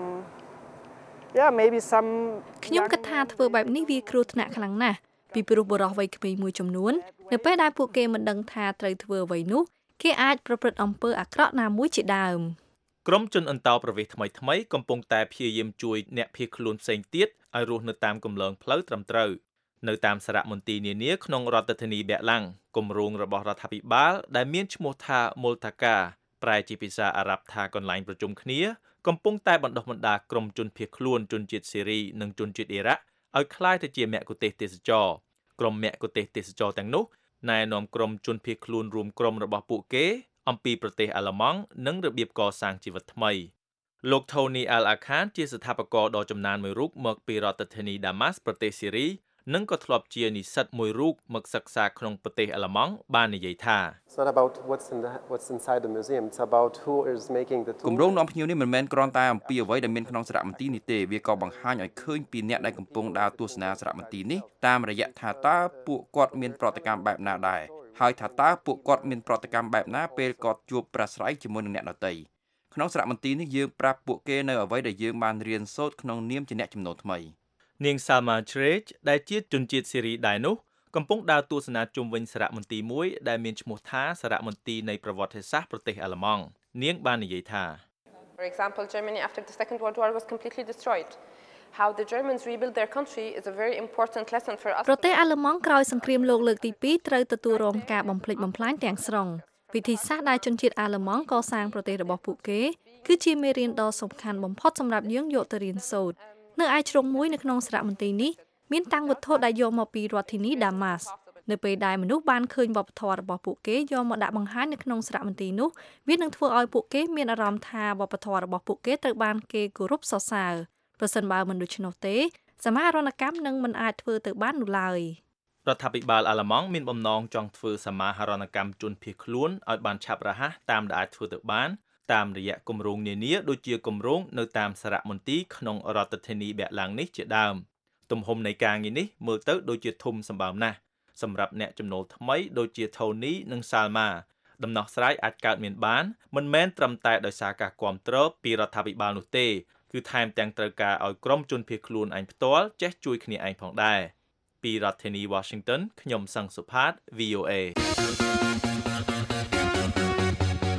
yeah maybe some
ខ្ញុំគិតថាធ្វើបែបនេះវាគ្រោះថ្នាក់ខ្លាំងណាស់ពីព្រោះបុរសវ័យក្មេងមួយចំនួននៅពេលដែលពួកគេមិនដឹងថាត្រូវធ្វើអ្វីនោះគេអាចប្រព្រឹត្តអំពើអាក្រក់ណាមួយជាដើម
ក្រុមជនអន្តោប្រវេសន៍ថ្មីៗកំពុងតែព្យាយាមជួយអ្នកភៀសខ្លួនផ្សេងទៀតឲ្យរស់នៅតាមគន្លងផ្លូវត្រឹមត្រូវនៅតាមសារមន្ទីរនានាក្នុងរដ្ឋធានីបែឡាំងគម្រោងរបស់រដ្ឋាភិបាលដែលមានឈ្មោះថា Multaka ប្រែជាភាសាអារ៉ាប់ថាកន្លែងប្រជុំគ្នាកំពុងតែបណ្ដុះបណ្ដាលក្រុមជនភៀសខ្លួនជនជាតិសេរីនិងជនជាតិអ៊ីរ៉ាក់ឲ្យក្លាយទៅជាមគ្គុទ្ទេសក៍ទេសចរក្រុមមគ្គុទ្ទេសក៍ទេសចរទាំងនោះណែនាំក្រុមជនភៀសខ្លួនរួមក្រុមរបស់ពួកគេអំពីប្រទេសអាល្លឺម៉ង់និងរបៀបកសាងជីវិតថ្មីលោក Tony Al-Akhan ជាស្ថាបករដ៏ចំណានមួយរូបមកពីរដ្ឋធានី Damas ប្រទេសសេរីនិងក៏ធ្លាប់ជានិស្សិតមួយរូបមកសិក្សាក្នុងប្រទេសអាល្លឺម៉ង់បាននិយាយថា
It's not about what's inside the museum it's about who is making the tool
គម្រោងនាំភ្ញៀវនេះមិនមែនគ្រាន់តែអំពីអ្វីដែលមានក្នុងសារមន្ទីរនេះទេវាក៏បង្ហាញឲ្យឃើញពីអ្នកដែលកំពុងដើរទស្សនាសារមន្ទីរនេះតាមរយៈថាតើពួកគាត់មានប្រតិកម្មបែបណាដែរហើយថាតើពួកគាត់មានប្រតិកម្មបែបណាពេលគាត់ជួបប្រាស្រ័យជាមួយនឹងអ្នកដទៃក្នុងសារមន្ទីរនេះយើងប្រាប់ពួកគេនៅអ្វីដែលយើងបានរៀនសូត្រក្នុងនាមជាអ្នកចំណូលថ្មី
នាង Salma Chrej ដែលជាជនជាតិសេរីដែរនោះកំពុងដើរទស្សនាជុំវិញសារមន្ទីរមួយដែលមានឈ្មោះថាសារមន្ទីរនៃប្រវត្តិសាស្ត្រប្រទេសអាល្លឺម៉ង់នាងបាននិយាយថា
For example Germany after the Second World War was completely destroyed How the Germans rebuilt their country is a very important lesson for us
ប្រទេសអាល្លឺម៉ង់ក្រោយសង្គ្រាមលោកលើកទី2ត្រូវទទួលរងការបំផ្លិចបំផ្លាញទាំងស្រុងវិធីសាស្ត្រដែលជនជាតិអាល្លឺម៉ង់កសាងប្រទេសរបស់ពួកគេគឺជាមេរៀនដ៏សំខាន់បំផុតសម្រាប់យើងយកទៅរៀនសូត្រនៅឯជ្រុងមួយនៅក្នុងសារមន្ទីរនេះមានតាំងវត្ថុដែលយកមកពីរដ្ឋធានី Damas នៅពេលដែលមនុស្សបានឃើញវប្បធម៌របស់ពួកគេយកមកដាក់បង្ហាញនៅក្នុងសារមន្ទីរនោះវានឹងធ្វើឲ្យពួកគេមានអារម្មណ៍ថាវប្បធម៌របស់ពួកគេត្រូវបានគេគោរពសរសើរប្រសិនបើមិនដូច្នោះទេសមាហរណកម្មនឹងមិនអាចធ្វើទៅបាននោះឡើយ
រដ្ឋាភិបាលអាល្លឺម៉ង់មានបំណងចង់ធ្វើសមាហរណកម្មជនភៀសខ្លួនឲ្យបានឆាប់រហ័សតាមដែលអាចធ្វើទៅបានតាមរយៈគម្រោងនានាដូចជាគម្រោងនៅតាមសារមន្ទីរក្នុងរដ្ឋធានីបែឡាំងនេះជាដើមទំហំនៃការងារនេះមើលទៅដូចជាធំសម្បើមណាស់សម្រាប់អ្នកចំណូលថ្មីដូចជា Tony និង Salma ដំណោះស្រាយអាចកើតមានបានមិនមែនត្រឹមតែដោយសារការគាំទ្រពីរដ្ឋាភិបាលនោះទេគឺថែមទាំងត្រូវការឲ្យក្រុមជនភៀសខ្លួនឯងផ្ទាល់ចេះជួយគ្នាឯងផងដែរពីរដ្ឋធានី Washington ខ្ញុំសង្ឃសុផាត VOA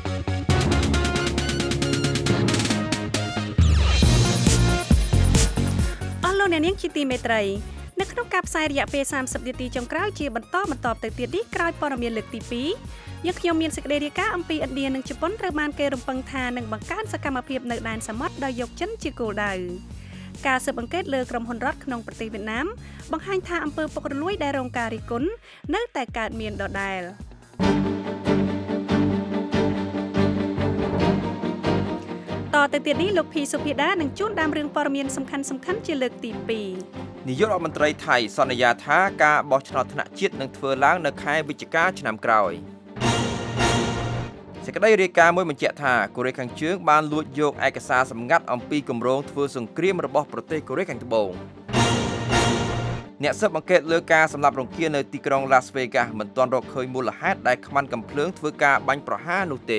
អ្នកនាងជាទីមេត្រីនៅក្នុងការផ្សាយរយៈពេល30នាទីចុងក្រោយជាបន្តទៅទៀតនេះក្រោយព័ត៌មានលើកទី2យើងខ្ញុំមានសេចក្តីរាយការណ៍អំពីឥណ្ឌានិងជប៉ុនត្រូវបានគេរំពឹងថានឹងបង្កើនសកម្មភាពនៅដែនសមុទ្រដោយយកចិនជាគោលដៅការស៊ើបអង្កេតលើក្រុមហ៊ុនរដ្ឋក្នុងប្រទេសវៀតណាមបង្ហាញថាអំពើពុករលួយដែលរងការរិះគន់នៅតែកើតមានដដែលតទៅទៀតនេះលោកភីសុភាដានឹងជួនដើមរឿងព័ត៌មានសំខាន់ជាលើកទី2
នាយករដ្ឋមន្ត្រីថៃសន្យាថាការបោះឆ្នោតថ្នាក់ជាតិនឹងធ្វើឡើងនៅខែវិច្ឆិកាឆ្នាំក្រោយសេចក្តីរាយការណ៍មួយបញ្ជាក់ថាកូរ៉េខាងជើងបានលួចយកឯកសារសម្ងាត់អំពីគម្រោងធ្វើសង្គ្រាមរបស់ប្រទេសកូរ៉េខាងត្បូងអ្នកស៊ើបអង្កេតលើការសម្លាប់រង្គាលនៅទីក្រុង Las Vegas មិនទាន់រកឃើញមូលហេតុដែលខ្មាន់កាំភ្លើងធ្វើការបាញ់ប្រហារនោះទេ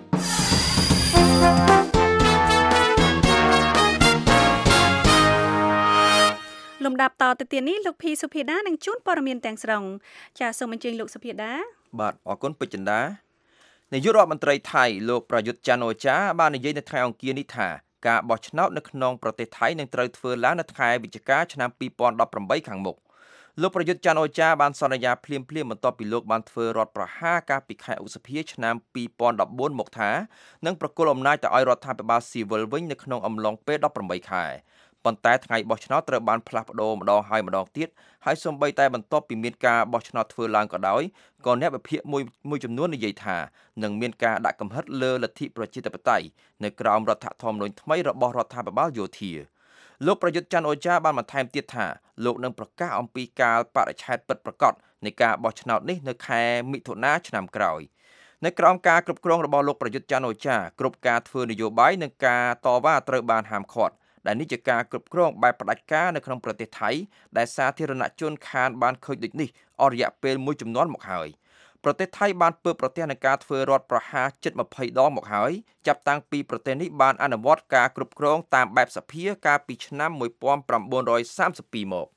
លំដាប់តទៅទៀតនេះលោកភីសុភាដានឹងជួនព័ត៌មានទាំងស្រុងចាសសូមអញ្ជើញលោកសុភាដា
បាទអរគុណពេជ្រចិន្តានាយករដ្ឋមន្ត្រីថៃលោកប្រយុទ្ធច័ន្ទអូចាបាននិយាយនៅថ្ងៃអង្គារនេះថាការបោះឆ្នោតនៅក្នុងប្រទេសថៃនឹងត្រូវធ្វើឡើងនៅខែវិច្ឆិកាឆ្នាំ2018ខាងមុខលោកប្រយុទ្ធច័ន្ទអូចាបានសន្យាភ្លាមបន្ទាប់ពីលោកបានធ្វើរដ្ឋប្រហារកាលពីខែឧសភាឆ្នាំ2014មកថានឹងប្រគល់អំណាចទៅឲ្យរដ្ឋាភិបាលស៊ីវិលវិញនៅក្នុងអំឡុងពេល18ខែប៉ុន្តែថ្ងៃបោះឆ្នោតត្រូវបានផ្លាស់ប្ដូរម្ដងហើយម្ដងទៀតហើយសូម្បីតែបន្ទាប់ពីមានការបោះឆ្នោតធ្វើឡើងក៏ដោយក៏អ្នកវិភាគមួយចំនួននិយាយថានឹងមានការដាក់កំហិតលើលទ្ធិប្រជាធិបតេយ្យនៅក្រោមរដ្ឋធម្មនុញ្ញថ្មីរបស់រដ្ឋាភិបាលយោធាលោកប្រយុទ្ធច័ន្ទអូចាបានបន្ថែមទៀតថាលោកនឹងប្រកាសអំពីការបរិច្ឆេទពិតប្រាកដនៃការបោះឆ្នោតនេះនៅខែមិថុនាឆ្នាំក្រោយនៅក្រោមការគ្រប់គ្រងរបស់លោកប្រយុទ្ធច័ន្ទអូចាគ្រប់ការធ្វើនយោបាយនិងការតវ៉ាត្រូវបានហាមឃាត់ដែលនេះជាការគ្រប់គ្រងបែបផ្ដាច់ការនៅក្នុងប្រទេសថៃដែលសាធារណជនខានបានឃើញដូចនេះអស់រយៈពេលមួយចំនួនមកហើយប្រទេសថៃបានពើប្រទះនឹងការធ្វើរដ្ឋប្រហារជិត20ដងមកហើយចាប់តាំងពីប្រទេសនេះបានអនុវត្តការគ្រប់គ្រងតាមបែបសភាកាលពីឆ្នាំ1932មក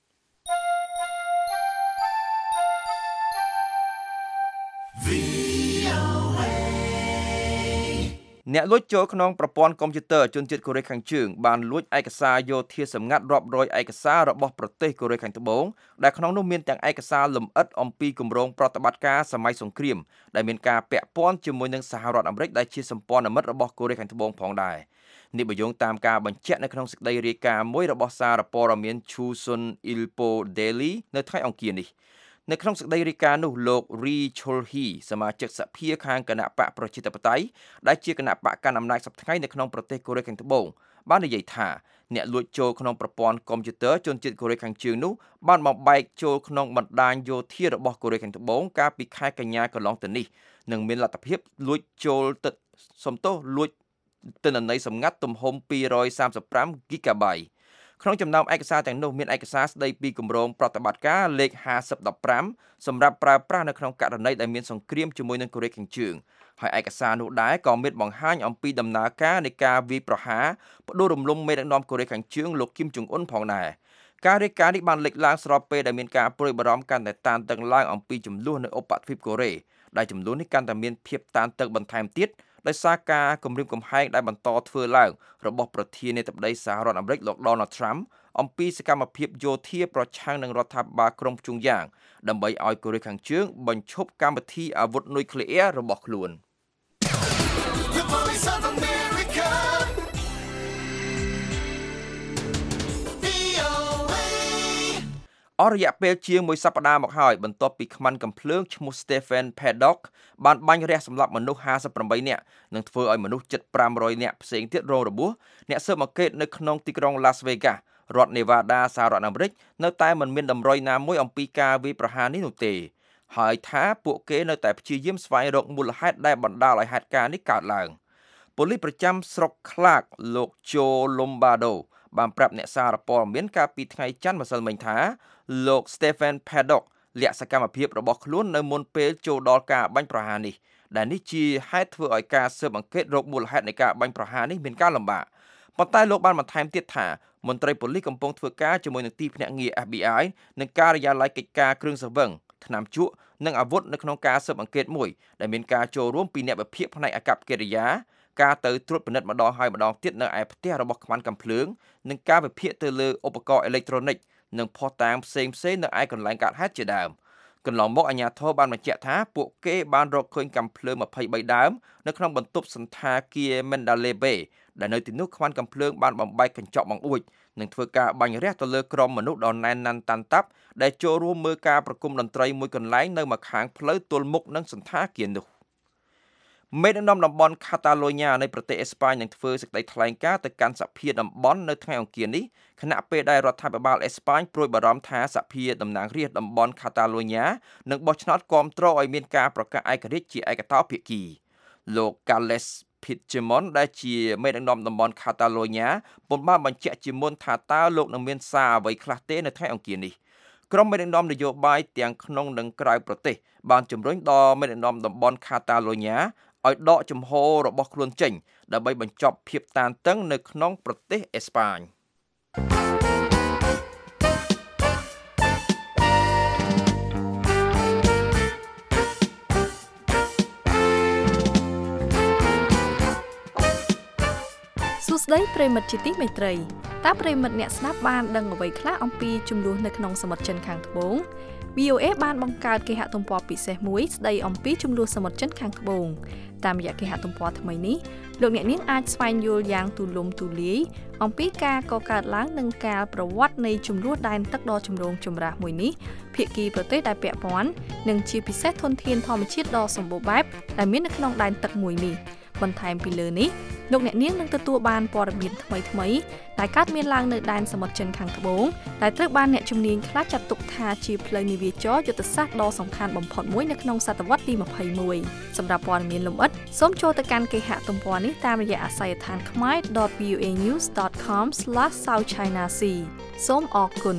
អ្នកលួចចូលក្នុងប្រព័ន្ធកុំព្យូទ័រជនជាតិកូរ៉េខាងជើងបានលួចឯកសារយោធាសម្ងាត់រាប់រយឯកសាររបស់ប្រទេសកូរ៉េខាងត្បូងដែលក្នុងនោះមានទាំងឯកសារលម្អិតអំពីគម្រោងប្រតិបត្តិការសម័យសង្គ្រាមដែលមានការពាក់ព័ន្ធជាមួយនឹងសហរដ្ឋអាមេរិកដែលជាសម្ព័ន្ធមិត្តរបស់កូរ៉េខាងត្បូងផងដែរនេះបញ្យងតាមការបញ្ជាក់នៅក្នុងសេចក្តីរាយការណ៍មួយរបស់សារព័ត៌មាន Chusun Ilpo Daily នៅថ្ងៃអង្គារនេះនៅក្នុងសេចក្តីរាយការណ៍នោះលោក Ri Chol-hee សមាជិកសភាខាងគណៈបកប្រជាធិបតេយ្យដែលជាគណៈបកកាន់អំណាចសប្តាហ៍នៅក្នុងប្រទេសកូរ៉េខាងត្បូងបាននិយាយថាអ្នកលួចចូលក្នុងប្រព័ន្ធកុំព្យូទ័រជនជាតិកូរ៉េខាងជើងនោះបានបំបែកចូលក្នុងបណ្ដាញយោធារបស់កូរ៉េខាងត្បូងកាលពីខែកញ្ញាកន្លងទៅនេះនិងមានលទ្ធភាពលួចចូលទឹកលួចទិន្នន័យសម្ងាត់ទំហំ235 GBក្នុងចំណោមឯកសារទាំងនោះមានឯកសារស្ដីពីគម្រោងប្រតិបត្តិការលេខ5015សម្រាប់ប្រើប្រាស់នៅក្នុងករណីដែលមានសង្គ្រាមជាមួយនឹងកូរ៉េខាងជើងហើយឯកសារនោះដែរក៏មានបង្ហាញអំពីដំណើរការនៃការវាយប្រហារបដិរំលំមេដឹកនាំកូរ៉េខាងជើងលោកគីមចុងអ៊ុនផងដែរការរាយការណ៍នេះបានលេចឡើងស្របពេលដែលមានការព្រួយបារម្ភកាន់តែតានតឹងឡើងអំពីចំនួននៅឧបទ្វីបកូរ៉េដែលចំនួននេះកាន់តែមានភាពតានតឹងបន្ថែមទៀតដោយសារការគំរាមកំហែងដែលបន្តធ្វើឡើងរបស់ប្រធានាធិបតីសហរដ្ឋអាមេរិកលោក Donald Trump អំពីសកម្មភាពយោធាប្រឆាំងនឹងរដ្ឋាភិបាលក្រុងព្យុងយ៉ាងដើម្បីឲ្យកូរ៉េខាងជើងបញ្ឈប់កម្មវិធីអាវុធនុយក្លេអ៊ែររបស់ខ្លួនអស់រយៈពេលជាងមួយសប្តាហ៍មកហើយបន្ទាប់ពីខ្មាន់កាំភ្លើងឈ្មោះ Stephen Paddock បានបាញ់រះសម្លាប់មនុស្ស58នាក់និងធ្វើឲ្យមនុស្សជិត500នាក់ផ្សេងទៀតរងរបួសអ្នកស៊ើបអង្កេតនៅក្នុងទីក្រុង Las Vegas រដ្ឋ Nevada សហរដ្ឋអាមេរិកនៅតែមិនមានតម្រុយណាមួយអំពីការវាយប្រហារនេះនោះទេហើយថាពួកគេនៅតែព្យាយាមស្វែងរកមូលហេតុដែលបណ្ដាលឲ្យហេតុការណ៍នេះកើតឡើងប៉ូលីសប្រចាំស្រុក Clark លោក Joe Lombardo បានប្រាប់អ្នកសារព័ត៌មានកាលពីថ្ងៃច័ន្ទម្សិលមិញថាលោក Stephen Paddock លាក់សកម្មភាពរបស់ខ្លួននៅមុនពេលចូលដល់ការបាញ់ប្រហារនេះដែលនេះជាហេតុធ្វើឲ្យការស៊ើបអង្កេតរកមូលហេតុនៃការបាញ់ប្រហារនេះមានការលំបាកប៉ុន្តែលោកបានបន្ថែមទៀតថាមន្ត្រីប៉ូលីសកំពុងធ្វើការជាមួយនឹងទីភ្នាក់ងារ FBI និងការិយាល័យកិច្ចការគ្រឿងសង្វឹងថ្នាំជក់និងអាវុធនៅក្នុងការស៊ើបអង្កេតមួយដែលមានការចូលរួមពីអ្នកវិភាគផ្នែកអាកប្បកិរិយាការទៅត្រួតពិនិត្យម្ដងហើយម្ដងទៀតនៅឯផ្ទះរបស់ខ្មាន់កាំភ្លើងនិងការវិភាគទៅលើឧបករណ៍អេឡិចត្រូនិកនិងភស្តុតាងផ្សេងៗនៅឯកន្លែងកើតហេតុជាដើមកន្លងមកអាជ្ញាធរបានបញ្ជាក់ថាពួកគេបានរកឃើញកាំភ្លើង23ដើមនៅក្នុងបន្ទប់សន្តាគារ Mandalay Bay ដែលនៅទីនោះខ្មាន់កាំភ្លើងបានបំបែកកញ្ចក់បង្អួចនិងធ្វើការបាញ់រះទៅលើក្រុមមនុស្សដ៏ណែនណាន់តាន់តាប់ដែលចូលរួមមើលការប្រគំតន្ត្រីមួយកន្លែងនៅម្ខាងផ្លូវទល់មុខនឹងសន្តាគារនោះមេដឹកនាំតំបន់ Catalonia នៃប្រទេសអេស្ប៉ាញនឹងធ្វើសេចក្តីថ្លែងការណ៍ទៅកាន់សភាតំបន់នៅថ្ងៃអង្គារនេះខណៈពេលដែលរដ្ឋាភិបាលអេស្ប៉ាញព្រួយបារម្ភថាសភាតំណាងរាស្ត្រតំបន់ Catalonia នឹងបោះឆ្នោតគាំទ្រឲ្យមានការប្រកាសឯករាជ្យជាឯកតោភាគីលោក Carles Puigdemont ដែលជាមេដឹកនាំតំបន់ Catalonia ពុំបានបញ្ជាក់ជាមុនថាតើលោកនឹងមានសារអ្វីខ្លះទេនៅថ្ងៃអង្គារនេះក្រុមមេដឹកនាំនយោបាយទាំងក្នុងនិងក្រៅប្រទេសបានជំរុញដល់មេដឹកនាំតំបន់ Catalonia ឲ្យដកជំហររបស់ខ្លួនចេញដើម្បីបញ្ចប់ភាពតានតឹងនៅក្នុងប្រទេសអេស្ប៉ាញ
សួស្តីប្រិមិត្តជាទីមេត្រីតើប្រិមិត្តអ្នកស្ដាប់បានដឹងអ្វីខ្លះអំពីចំនួននៅក្នុងសមុទ្រចិនខាងត្បូង VOA បានបង្កើតគេហទំព័រពិសេសមួយស្ដីអំពីចំនួនសមុទ្រចិនខាងត្បូងតាមរយៈគេហទំព័រថ្មីនេះលោកអ្នកនាងអាចស្វែងយល់យ៉ាងទូលំទូលាយអំពីការកកើតឡើងនិងការប្រវត្តិនៃចំនួនដែនទឹកដ៏ចម្រូងចម្រាសមួយនេះភាគីប្រទេសដែលពាក់ព័ន្ធនិងជាពិសេសធនធានធម្មជាតិដ៏សម្បូរបែបដែលមាននៅក្នុងដែនទឹកមួយនេះបន្ថែមពីលើនេះលោកអ្នកនាងនឹងទទួលបានព័ត៌មានថ្មីៗដែលកើតមានឡើងនៅដែនសមុទ្រចិនខាងត្បូងដែលត្រូវបានអ្នកជំនាញខ្លះចាត់ទុកថាជាផ្លូវនាវាចរយុទ្ធសាស្ត្រដ៏សំខាន់បំផុតមួយនៅក្នុងសតវត្សទី21សម្រាប់ព័ត៌មានលម្អិតសូមចូលទៅកាន់គេហទំព័រនេះតាមរយៈអាសយដ្ឋាន khmer.voanews.com/southchinasea សូមអរគុណ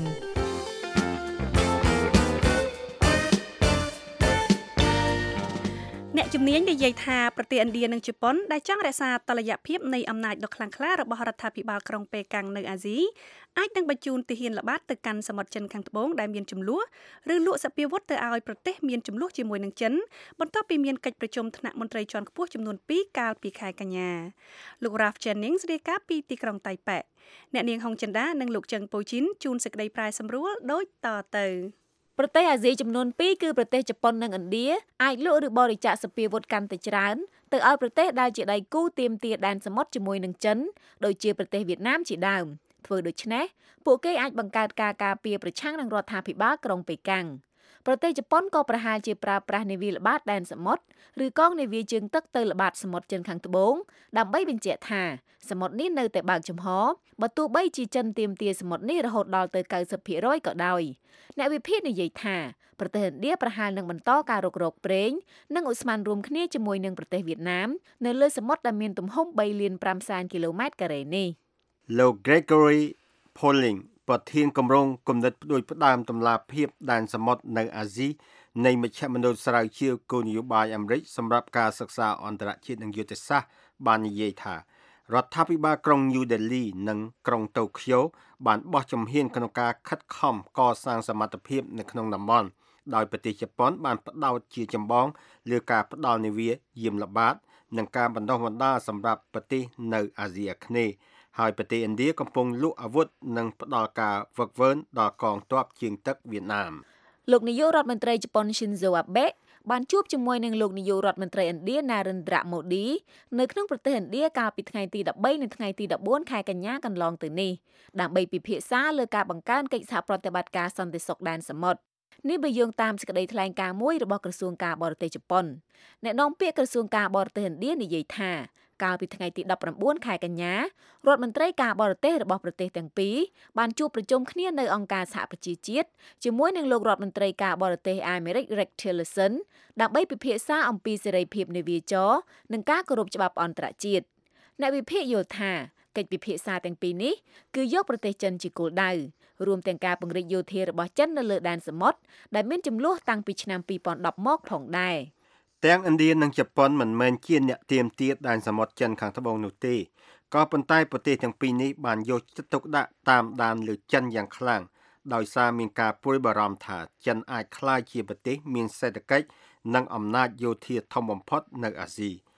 អ្នកជំនាញនិយាយថាប្រទេសឥណ្ឌានិងជប៉ុនដែលចង់រក្សាតុល្យភាពនៃអំណាចដ៏ខ្លាំងក្លារបស់រដ្ឋាភិបាលក្រុងប៉េកាំងនៅអាស៊ីអាចនឹងបញ្ជូនទាហានល្បាតទៅកាន់សមុទ្រចិនខាងត្បូងដែលមានចំនួនឬលក់សពាវុធទៅឲ្យប្រទេសមានចំនួនជាមួយនឹងចិនបន្ទាប់ពីមានកិច្ចប្រជុំថ្នាក់មន្ត្រីជាន់ខ្ពស់ចំនួន2កាលពីខែកញ្ញាលោក Ralph Jennings រាយការណ៍ពីទីក្រុងតៃប៉េអ្នកនាងហុងចិន្តានិងលោកជឹងប៉ូជីនជួនសេចក្តីប្រាយសម្រួលដូចតទៅ
ប្រទេសអាស៊ីចំនួន2គឺប្រទេសជប៉ុននិងឥណ្ឌាអាចលក់ឬបរិច្ចាគសពាវុធកាន់តែច្រើនទៅឲ្យប្រទេសដែលជាដៃគូទាមទារដែនសមុទ្រជាមួយនឹងចិនដូចជាប្រទេសវៀតណាមជាដើមធ្វើដូច្នេះពួកគេអាចបង្កើតការការពារប្រឆាំងនឹងរដ្ឋាភិបាលក្រុងប៉េកាំងប្រទេសជប៉ុនក៏ប្រហែលជាប្រើប្រាស់នាវាល្បាតដែនសមុទ្រឬកងនាវាជើងទឹកទៅល្បាតសមុទ្រចិនខាងត្បូងដើម្បីបញ្ជាក់ថាសមុទ្រនេះនៅតែបើកចំហបើទោះបីជាចិនទាមទារសមុទ្រនេះរហូតដល់ទៅ 90% ក៏ដោយអ្នកវិភាគនិយាយថាប្រទេសឥណ្ឌាប្រហែលនឹងបន្តការរុករកប្រេងនិងឧស្ម័នរួមគ្នាជាមួយនឹងប្រទេសវៀតណាមនៅលើសមុទ្រដែលមានទំហំ 3.5 គីឡូម៉ែត្រការ៉េនេះ
លោក Gregory Poling ប្រធានគម្រោងគំនិតផ្ដួចផ្ដើមតម្លាភាពដែនសមុទ្រនៅអាស៊ីនៃមជ្ឈមណ្ឌលស្រាវជ្រាវគោលនយោបាយអាមេរិកសម្រាប់ការសិក្សាអន្តរជាតិនិងយុទ្ធសាស្ត្របាននិយាយថារដ្ឋាភិបាលក្រុង New Delhi និងក្រុង Tokyo បានបោះជំហានក្នុងការខិតខំកសាងសមត្ថភាពនៅក្នុងតំបន់ដោយប្រទេសជប៉ុនបានផ្ដោតជាចម្បងលើការផ្ដល់នាវាយាមល្បាតនិងការបណ្ដុះបណ្ដាលសម្រាប់ប្រទេសនៅអាស៊ីអាគ្នេយ៍ហើយប្រទេសឥណ្ឌាកំពុងលក់អាវុធនិងផ្ដល់ការហ្វឹកហ្វឺនដល់កងទ័ពជើងទឹកវៀតណាម
លោកនាយករដ្ឋមន្ត្រីជប៉ុន Shinzo Abe បានជួបជាមួយនឹងលោកនាយករដ្ឋមន្ត្រីឥណ្ឌា Narendra Modi នៅក្នុងប្រទេសឥណ្ឌាកាលពីថ្ងៃទី13និងថ្ងៃទី14ខែកញ្ញាកន្លងទៅនេះដើម្បីពិភាក្សាលើការបង្កើនកិច្ចសហប្រតិបត្តិការសន្តិសុខដែនសមុទ្រនេះបើយោងតាមសេចក្តីថ្លែងការណ៍មួយរបស់ក្រសួងការបរទេសជប៉ុនអ្នកនាំពាក្យក្រសួងការបរទេសឥណ្ឌានិយាយថាកាលពីថ្ងៃទី19ខែកញ្ញារដ្ឋមន្ត្រីការបរទេសរបស់ប្រទេសទាំងពីរបានជួបប្រជុំគ្នានៅអង្គការសហប្រជាជាតិជាមួយនឹងលោករដ្ឋមន្ត្រីការបរទេសអាមេរិក Rex Tillerson ដើម្បីពិភាក្សាអំពីសេរីភាពនាវាចរនិងការគោរពច្បាប់អន្តរជាតិអ្នកវិភាគយល់ថាកិច្ចពិភាក្សាទាំងពីរនេះគឺយកប្រទេសចិនជាគោលដៅរួមទាំងការពង្រីកយោធារបស់ចិននៅលើដែនសមុទ្រដែលមានចំនួនតាំងពីឆ្នាំ2010មកផងដែរ
ទាំងឥណ្ឌានិងជប៉ុនមិនមែនជាអ្នកទាមទារដែនសមុទ្រចិនខាងត្បូងនោះទេក៏ប៉ុន្តែប្រទេសទាំងពីរនេះបានយកចិត្តទុកដាក់តាមដានលើចិនយ៉ាងខ្លាំងដោយសារមានការព្រួយបារម្ភថាចិនអាចក្លាយជាប្រទេសមានសេដ្ឋកិច្ចនិងអំណាចយោធាធំបំផុតនៅអាស៊ីទ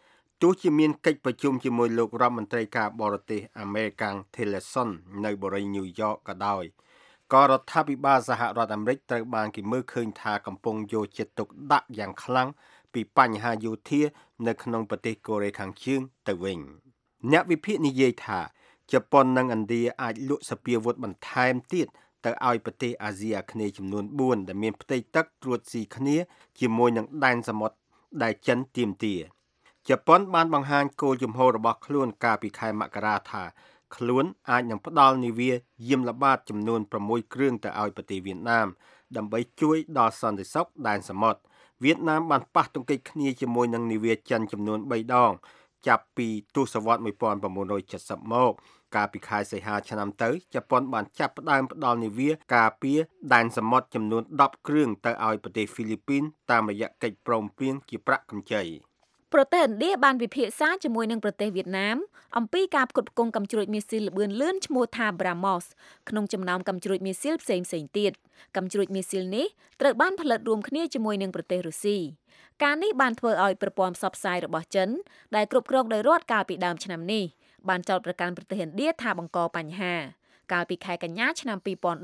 ទោះជាមានកិច្ចប្រជុំជាមួយលោករដ្ឋមន្ត្រីការបរទេសអាមេរិក Tillerson នៅបូរីញូវយ៉កក៏ដោយក៏រដ្ឋាភិបាលសហរដ្ឋអាមេរិកត្រូវបានគេមើលឃើញថាកំពុងយកចិត្តទុកដាក់យ៉ាងខ្លាំងពីបញ្ហាយោធានៅក្នុងប្រទេសកូរ៉េខាងជើងទៅវិញអ្នកវិភាគនិយាយថាជប៉ុននិងឥណ្ឌាអាចលក់សពាវុធបន្ថែមទៀតទៅឲ្យប្រទេសអាស៊ីអាគ្នេយ៍ចំនួន4ដែលមានផ្ទៃទឹកត្រួតស៊ីគ្នាជាមួយនឹងដែនសមុទ្រដែលចិនទាមទារជប៉ុនបានបង្ហាញគោលជំហររបស់ខ្លួនកាលពីខែមករាថាខ្លួនអាចនឹងផ្ដល់នាវាយាមល្បាតចំនួន6គ្រឿងទៅឲ្យប្រទេសវៀតណាមដើម្បីជួយដល់សន្តិសុខដែនសមុទ្រវៀតណាមបានប៉ះទង្គិចគ្នាជាមួយនឹងនាវាចិនចំនួន3ដងចាប់ពីទសវត្សរ៍1970មកកាលពីខែសីហាឆ្នាំទៅជប៉ុនបានចាប់ផ្ដើមផ្ដល់នាវាការពារដែនសមុទ្រចំនួន10គ្រឿងទៅឲ្យប្រទេសហ្វីលីពីនតាមរយៈកិច្ចព្រមព្រៀងជាប្រាក់កម្ចី
ប្រទេសឥណ្ឌាបានពិភាក្សាជាមួយនឹងប្រទេសវៀតណាមអំពីការផ្គត់ផ្គង់កាំជ្រួចមីស៊ីលល្បឿនលឿនឈ្មោះថា BrahMos ក្នុងចំណោមកាំជ្រួចមីស៊ីលផ្សេងៗទៀតកាំជ្រួចមីស៊ីលនេះត្រូវបានផលិតរួមគ្នាជាមួយនឹងប្រទេសរុស្ស៊ីការនេះបានធ្វើឲ្យប្រព័ន្ធផ្សព្វផ្សាយរបស់ចិនដែលគ្រប់គ្រងដោយរដ្ឋកាលពីដើមឆ្នាំនេះបានចោទប្រកាន់ប្រទេសឥណ្ឌាថាបង្កបញ្ហាកាលពីខែកញ្ញាឆ្នាំ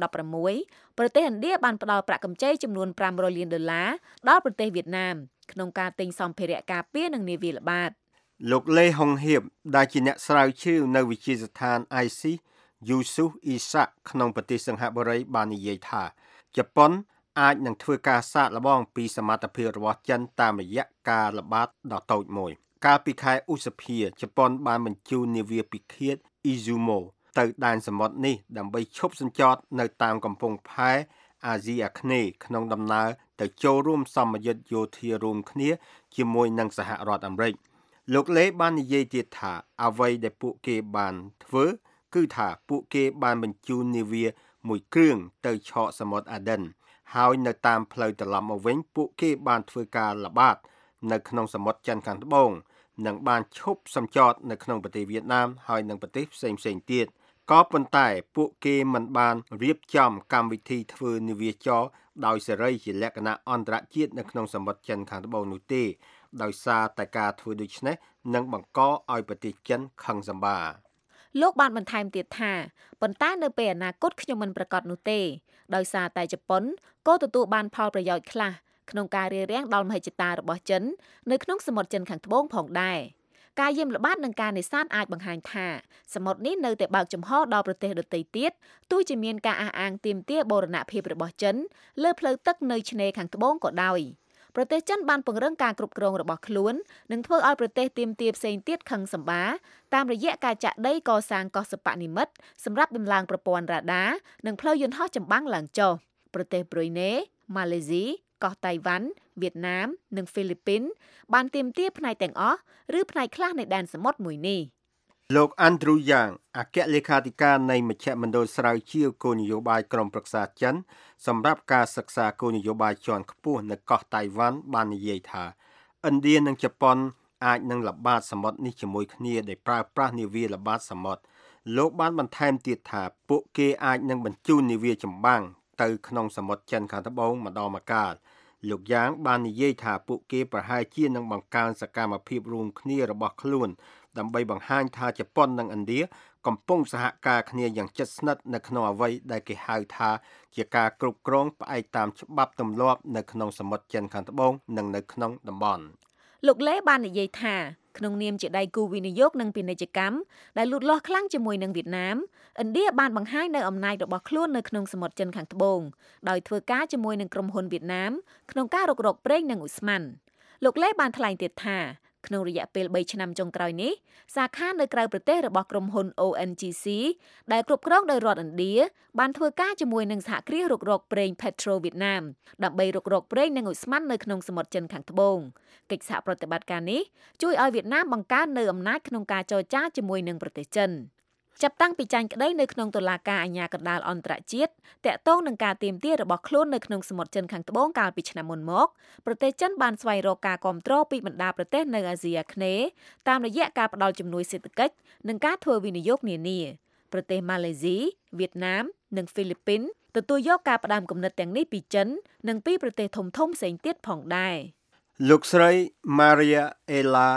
2016ប្រទេសឥណ្ឌាបានផ្ដល់ប្រាក់កម្ចីចំនួន$500 លានដល់ប្រទេសវៀតណាមក្នុងការទិញសម្ភារៈការពារនិងនាវាល្បាត
លោកលេហុងហៀបដែលជាអ្នកស្រាវជ្រាវនៅវិទ្យាស្ថាន ISIS យូស៊ូហ្អ៊ីសាក់ក្នុងប្រទេសសិង្ហបុរីបាននិយាយថាជប៉ុនអាចនឹងធ្វើការសាកល្បងពីសមត្ថភាពរបស់ចិនតាមរយៈការល្បាតដ៏តូចមួយកាលពីខែឧសភាជប៉ុនបានបញ្ជូននាវាពិឃាត Izumo ទៅដែនសមុទ្រនេះដើម្បីឈប់សញ្ចតនៅតាមកំពង់ផែអាស៊ីអាគ្នេយ៍ក្នុងដំណើរទៅចូលរួមសម្ពយុទ្ធយោធារួមគ្នាជាមួយនឹងសហរដ្ឋអាមេរិកលោកលេបាននិយាយទៀតថាអ្វីដែលពួកគេបានធ្វើគឺថាពួកគេបានបញ្ជូននាវាមួយគ្រឿងទៅឆកសមុទ្រអាដិនហើយនៅតាមផ្លូវត្រឡប់មកវិញពួកគេបានធ្វើការល្បាតនៅក្នុងសមុទ្រចិនខាងត្បូងនិងបានឈប់សម្ចតនៅក្នុងប្រទេសវៀតណាមហើយនិងប្រទេសផ្សេងៗទៀតក៏ប៉ុន្តែពួកគេមិនបានរៀបចំកម្មវិធីធ្វើនាវាចរដោយសេរីជាលក្ខណៈអន្តរជាតិនៅក្នុងសមុទ្រចិនខាងត្បូងនោះទេដោយសារតែការធ្វើដូច្នេះនឹងបង្កឲ្យប្រទេសចិនខឹងសម្បារ
លោកបានបន្ថែមទៀតថាប៉ុន្តែនៅពេលអនាគតខ្ញុំមិនប្រកាសនោះទេដោយសារតែជប៉ុនក៏ទទួលបានផលប្រយោជន៍ខ្លះក្នុងការរារាំងដល់មហិច្ឆតារបស់ចិននៅក្នុងសមុទ្រចិនខាងត្បូងផងដែរការយាមល្បាតនិងការនេសាទអាចបង្ហាញថាសមុទ្រនេះនៅតែបើកចំហដល់ប្រទេសដទៃទៀតទោះជាមានការអះអាងទាមទារបូរណភាពរបស់ចិនលើផ្លូវទឹកនៅឆ្នេរខាងត្បូងក៏ដោយប្រទេសចិនបានពង្រឹងការគ្រប់គ្រងរបស់ខ្លួននិងធ្វើឲ្យប្រទេសទាមទារផ្សេងទៀតខឹងសម្បារតាមរយៈការចាក់ដីកសាងកោះសិប្បនិម្មិតសម្រាប់ដំឡើងប្រព័ន្ធរ៉ាដានិងផ្លូវយន្តហោះចម្បាំងឡើងចុះប្រទេសប្រ៊ុយណេម៉ាឡេស៊ីកោះតៃវ៉ាន់វៀតណាមនិងហ្វីលីពីនបានទាមទារផ្នែកទាំងអស់ឬផ្នែកខ្លះនៃដែនសមុទ្រមួយនេះ
លោក Andrew Yang អគ្គលេខាធិការនៃមជ្ឈមណ្ឌលស្រាវជ្រាវគោលនយោបាយក្រមប្រឹក្សាចិនសម្រាប់ការសិក្សាគោលនយោបាយជាន់ខ្ពស់នៅកោះតៃវ៉ាន់បាននិយាយថាឥណ្ឌានិងជប៉ុនអាចនឹងល្បាតសមុទ្រនេះជាមួយគ្នាដោយប្រើប្រាស់នាវាល្បាតសមុទ្រលោកបានបន្ថែមទៀតថាពួកគេអាចនឹងបញ្ជូននាវាចម្បាំងទៅក្នុងសមុទ្រចិនខាងត្បូងម្ដងម្កាលលោកយ៉ាងបាននិយាយថាពួកគេប្រហែលជានឹងបង្កើនសកម្មភាពរួមគ្នារបស់ខ្លួនដើម្បីបង្ហាញថាជប៉ុននិងឥណ្ឌាកំពុងសហការគ្នាយ៉ាងជិតស្និទ្ធនៅក្នុងអ្វីដែលគេហៅថាជាការគ្រប់គ្រងផ្អែកតាមច្បាប់ទម្លាប់នៅក្នុងសមុទ្រចិនខាងត្បូងនិងនៅក្នុងតំបន់
លោកលេបាននិយាយថាក្នុងនាមជាដៃគូវិនិយោគនិងពាណិជ្ជកម្មដែលលូតលាស់ខ្លាំងជាមួយនឹងវៀតណាមឥណ្ឌាបានបង្ហាញនៅអំណាចរបស់ខ្លួននៅក្នុងសមុទ្រចិនខាងត្បូងដោយធ្វើការជាមួយនឹងក្រុមហ៊ុនវៀតណាមក្នុងការរុករកប្រេងនិងឧស្ម័នលោកលេបានថ្លែងទៀតថាក្នុងរយៈពេល3ឆ្នាំចុងក្រោយនេះសាខានៅក្រៅប្រទេសរបស់ក្រុមហ៊ុន ONGC ដែលគ្រប់គ្រងដោយរដ្ឋឥណ្ឌាបានធ្វើការជាមួយនឹងសហគ្រាសរុករកប្រេង Petro វៀតណាមដើម្បីរុករកប្រេងនិងឧស្ម័ននៅក្នុងសមុទ្រចិនខាងត្បូងកិច្ចសហប្រតិបត្តិការនេះជួយឲ្យវៀតណាមបង្កើននូវអំណាចក្នុងការចរចាជាមួយនឹងប្រទេសចិនចាប់តាំងពីចាញ់ក្តីនៅក្នុងតុលាការអាជ្ញាកណ្ដាលអន្តរជាតិតាក់ទងនឹងការទាមទាររបស់ខ្លួននៅក្នុងសមុទ្រចិនខាងត្បូងកាលពីឆ្នាំមុនមកប្រទេសចិនបានស្វែងរកការគាំទ្រពីបណ្ដាប្រទេសនៅអាស៊ីអាគ្នេយ៍តាមរយៈការផ្តល់ជំនួយសេដ្ឋកិច្ចនិងការធ្វើវិនិយោគនានាប្រទេសម៉ាឡេស៊ីវៀតណាមនិងហ្វីលីពីនទទួលយកការផ្ដាំគំនិតទាំងនេះពីចិននិងពីប្រទេសធំៗផ្សេងទៀតផងដែរ
លោកស្រី Maria Ella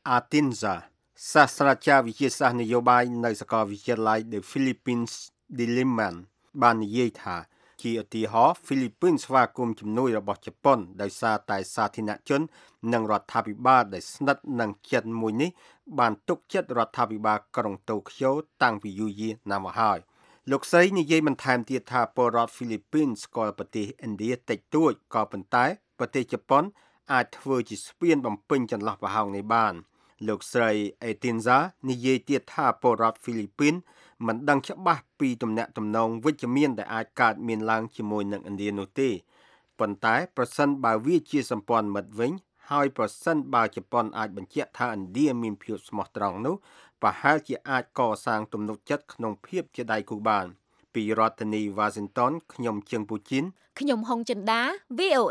Atinza សាស្ត្រាចារ្យវិទ្យាសាស្ត្រនយោបាយនៅសាកលវិទ្យាល័យ The Philippines Diliman បាននិយាយថាជាឧទាហរណ៍ Philippines ស្វាគមន៍ជំនួយរបស់ជប៉ុនដោយសារតែសាធារណជននិងរដ្ឋាភិបាលដែលស្និទ្ធនឹងចិនមួយនេះបានទុកចិត្តរដ្ឋាភិបាលក្រុងតូក្យូតាំងពីយូរយារណាស់មកហើយលោកស្រីនិយាយបន្ថែមទៀតថាពលរដ្ឋ Philippines ស្គាល់ប្រទេសឥណ្ឌាតិចតួចក៏ប៉ុន្តែប្រទេសជប៉ុនអាចធ្វើជាស្ពានបំពេញចន្លោះប្រហោងនេះបានលោកស្រី Atinza និយាយទៀតថាពលរដ្ឋ Philippines មិនដឹងច្បាស់ពីទំនាក់ទំនងវិជ្ជមានដែលអាចកើតមានឡើងជាមួយនឹងឥណ្ឌានោះទេប៉ុន្តែប្រសិនបើវាជាសម្ព័ន្ធមិត្តវិញហើយប្រសិនបើជប៉ុនអាចបញ្ជាក់ថាឥណ្ឌាមានភាពស្មោះត្រង់នោះប្រហែលជាអាចកសាងទំនុកចិត្តក្នុងភាពជាដៃគូបានពីរដ្ឋធានី Washington ខ្ញុំជើងពូជីន
ខ្ញុំហុងចិន្តា VOA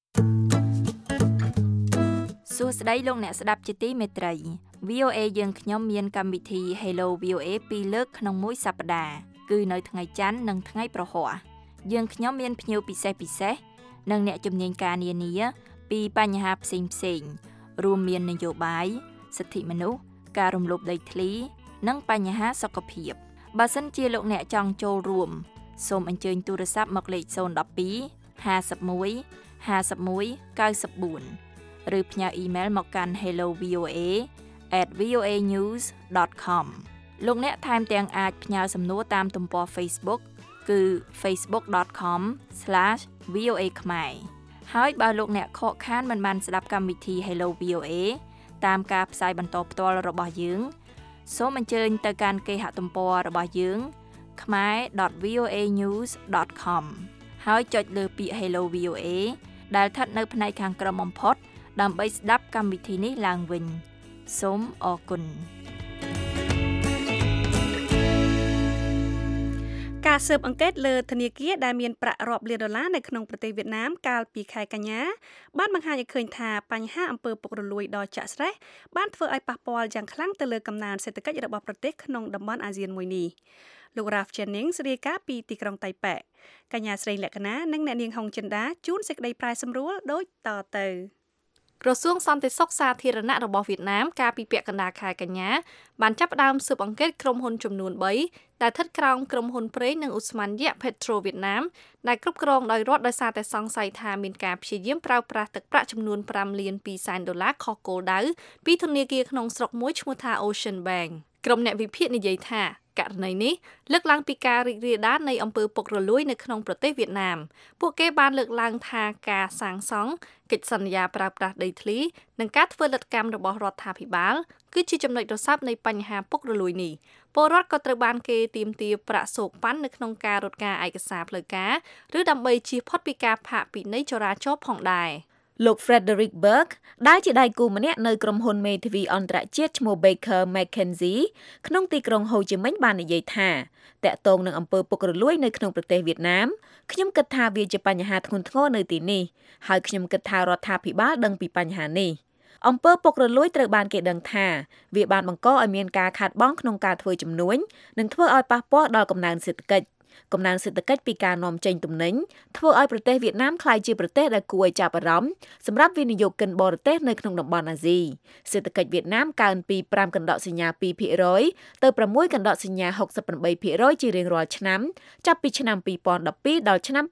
សួស្តីលោកអ្នកស្ដាប់ជាទីមេត្រី VOA យើងខ្ញុំមានកម្មវិធី Hello VOA 2លើកក្នុងមួយសប្តាហ៍គឺនៅថ្ងៃច័ន្ទនិងថ្ងៃប្រហ័សយើងខ្ញុំមានភ្ញៀវពិសេសនិងអ្នកជំនាញការនានាពីបញ្ហាផ្សេងរួមមាននយោបាយសិទ្ធិមនុស្សការរំលោភដីធ្លីនិងបញ្ហាសុខភាពបើសិនជាលោកអ្នកចង់ចូលរួមសូមអញ្ជើញទូរស័ព្ទមកលេខ012 51 51 94 ឬផ្ញើអ៊ីមែលមកកាន់ hellovoa@voanews.com លោកអ្នកថែមទាំងអាចផ្ញើសំណួរតាមទំព័រ Facebook គឺ facebook.com/voa ខ្មែរហើយបើលោកអ្នកខកខានមិនបានស្ដាប់កម្មវិធី Hello VOA តាមការផ្សាយបន្តផ្ទាល់របស់យើងសូមអញ្ជើញទៅកាន់គេហទំព័ររបស់យើង khmer.voanews.com ហើយចុចលើពាក្យ Hello VOA ដែលស្ថិតនៅផ្នែកខាងក្រោមបំផុតដើម្បីស្ដាប់កម្មវិធីនេះឡើងវិញសូមអរគុណ
ការស៊ើបអង្កេតលើធនាគារដែលមានប្រាក់រាប់លានដុល្លារនៅក្នុងប្រទេសវៀតណាមកាលពីខែកញ្ញាបានបង្ហាញឲ្យឃើញថាបញ្ហាអំពើពុករលួយដ៏ចាក់ស្រេះបានធ្វើឲ្យប៉ះពាល់យ៉ាងខ្លាំងទៅលើកំណើនសេដ្ឋកិច្ចរបស់ប្រទេសក្នុងតំបន់អាស៊ានមួយនេះលោក Ralph Jennings រាយការណ៍ពីទីក្រុងតៃប៉េកញ្ញាស្រីលក្ខណានិងអ្នកនាងហុងចិន្តាជួនសេចក្តីប្រែសម្រួលដូចតទៅ
ក្រសួងសន្តិសុខសាធារណៈរបស់វៀតណាមកាលពីពាក់កណ្ដាលខែកញ្ញាបានចាប់ផ្ដើមស៊ើបអង្កេតក្រុមហ៊ុនចំនួន3ដែលស្ថិតក្រោមក្រុមហ៊ុនប្រេងនិងឧស្ម័នយៈ Petro វៀតណាមដែលគ្រប់គ្រងដោយរដ្ឋដោយសារតែសង្ស័យថាមានការព្យាយាមប្រើប្រាស់ទឹកប្រាក់ចំនួន$5.2 លានខុសគោលដៅពីធនាគារក្នុងស្រុកមួយឈ្មោះថា Ocean Bank ក្រុមអ្នកវិភាគនិយាយថាករណីនេះលើកឡើងពីការរីករាលដាលនៃអំពើពុករលួយនៅក្នុងប្រទេសវៀតណាមពួកគេបានលើកឡើងថាការសាងសង់កិច្ចសន្យាប្រើប្រាស់ដីធ្លីនិងការធ្វើលទ្ធកម្មរបស់រដ្ឋាភិបាលគឺជាចំណុចរស័ព្ទនៃបញ្ហាពុករលួយនេះពលរដ្ឋក៏ត្រូវបានគេទាមទារប្រាក់សោកប៉ាន់នៅក្នុងការរត់ការឯកសារផ្លូវការឬដើម្បីជៀសផុតពីការផាកពិន័យចរាចរណ៍ផងដែរ
លោក Frederick Berg ដែលជាដៃគូម្នាក់នៅក្រុមហ៊ុនមេធាវីអន្តរជាតិឈ្មោះ Baker McKenzie ក្នុងទីក្រុងហូជីមិញបាននិយាយថាតាក់ទងនឹងអំពើពុករលួយនៅក្នុងប្រទេសវៀតណាមខ្ញុំគិតថាវាជាបញ្ហាធ្ងន់ធ្ងរនៅទីនេះហើយខ្ញុំគិតថារដ្ឋាភិបាលដឹងពីបញ្ហានេះអំពើពុករលួយត្រូវបានគេដឹងថាវាបានបង្កឲ្យមានការខាតបង់ក្នុងការធ្វើជំនួញនិងធ្វើឲ្យប៉ះពាល់ដល់កំណើនសេដ្ឋកិច្ចពីការនាំចេញទំនិញធ្វើឲ្យប្រទេសវៀតណាមក្លាយជាប្រទេសដែលគួរឲ្យចាប់អារម្មណ៍សម្រាប់វិនិយោគិនបរទេសនៅក្នុងតំបន់អាស៊ីសេដ្ឋកិច្ចវៀតណាមកើនពី 5.2% ទៅ 6.68% ជារៀងរាល់ឆ្នាំចាប់ពីឆ្នាំ2012ដល់ឆ្នាំ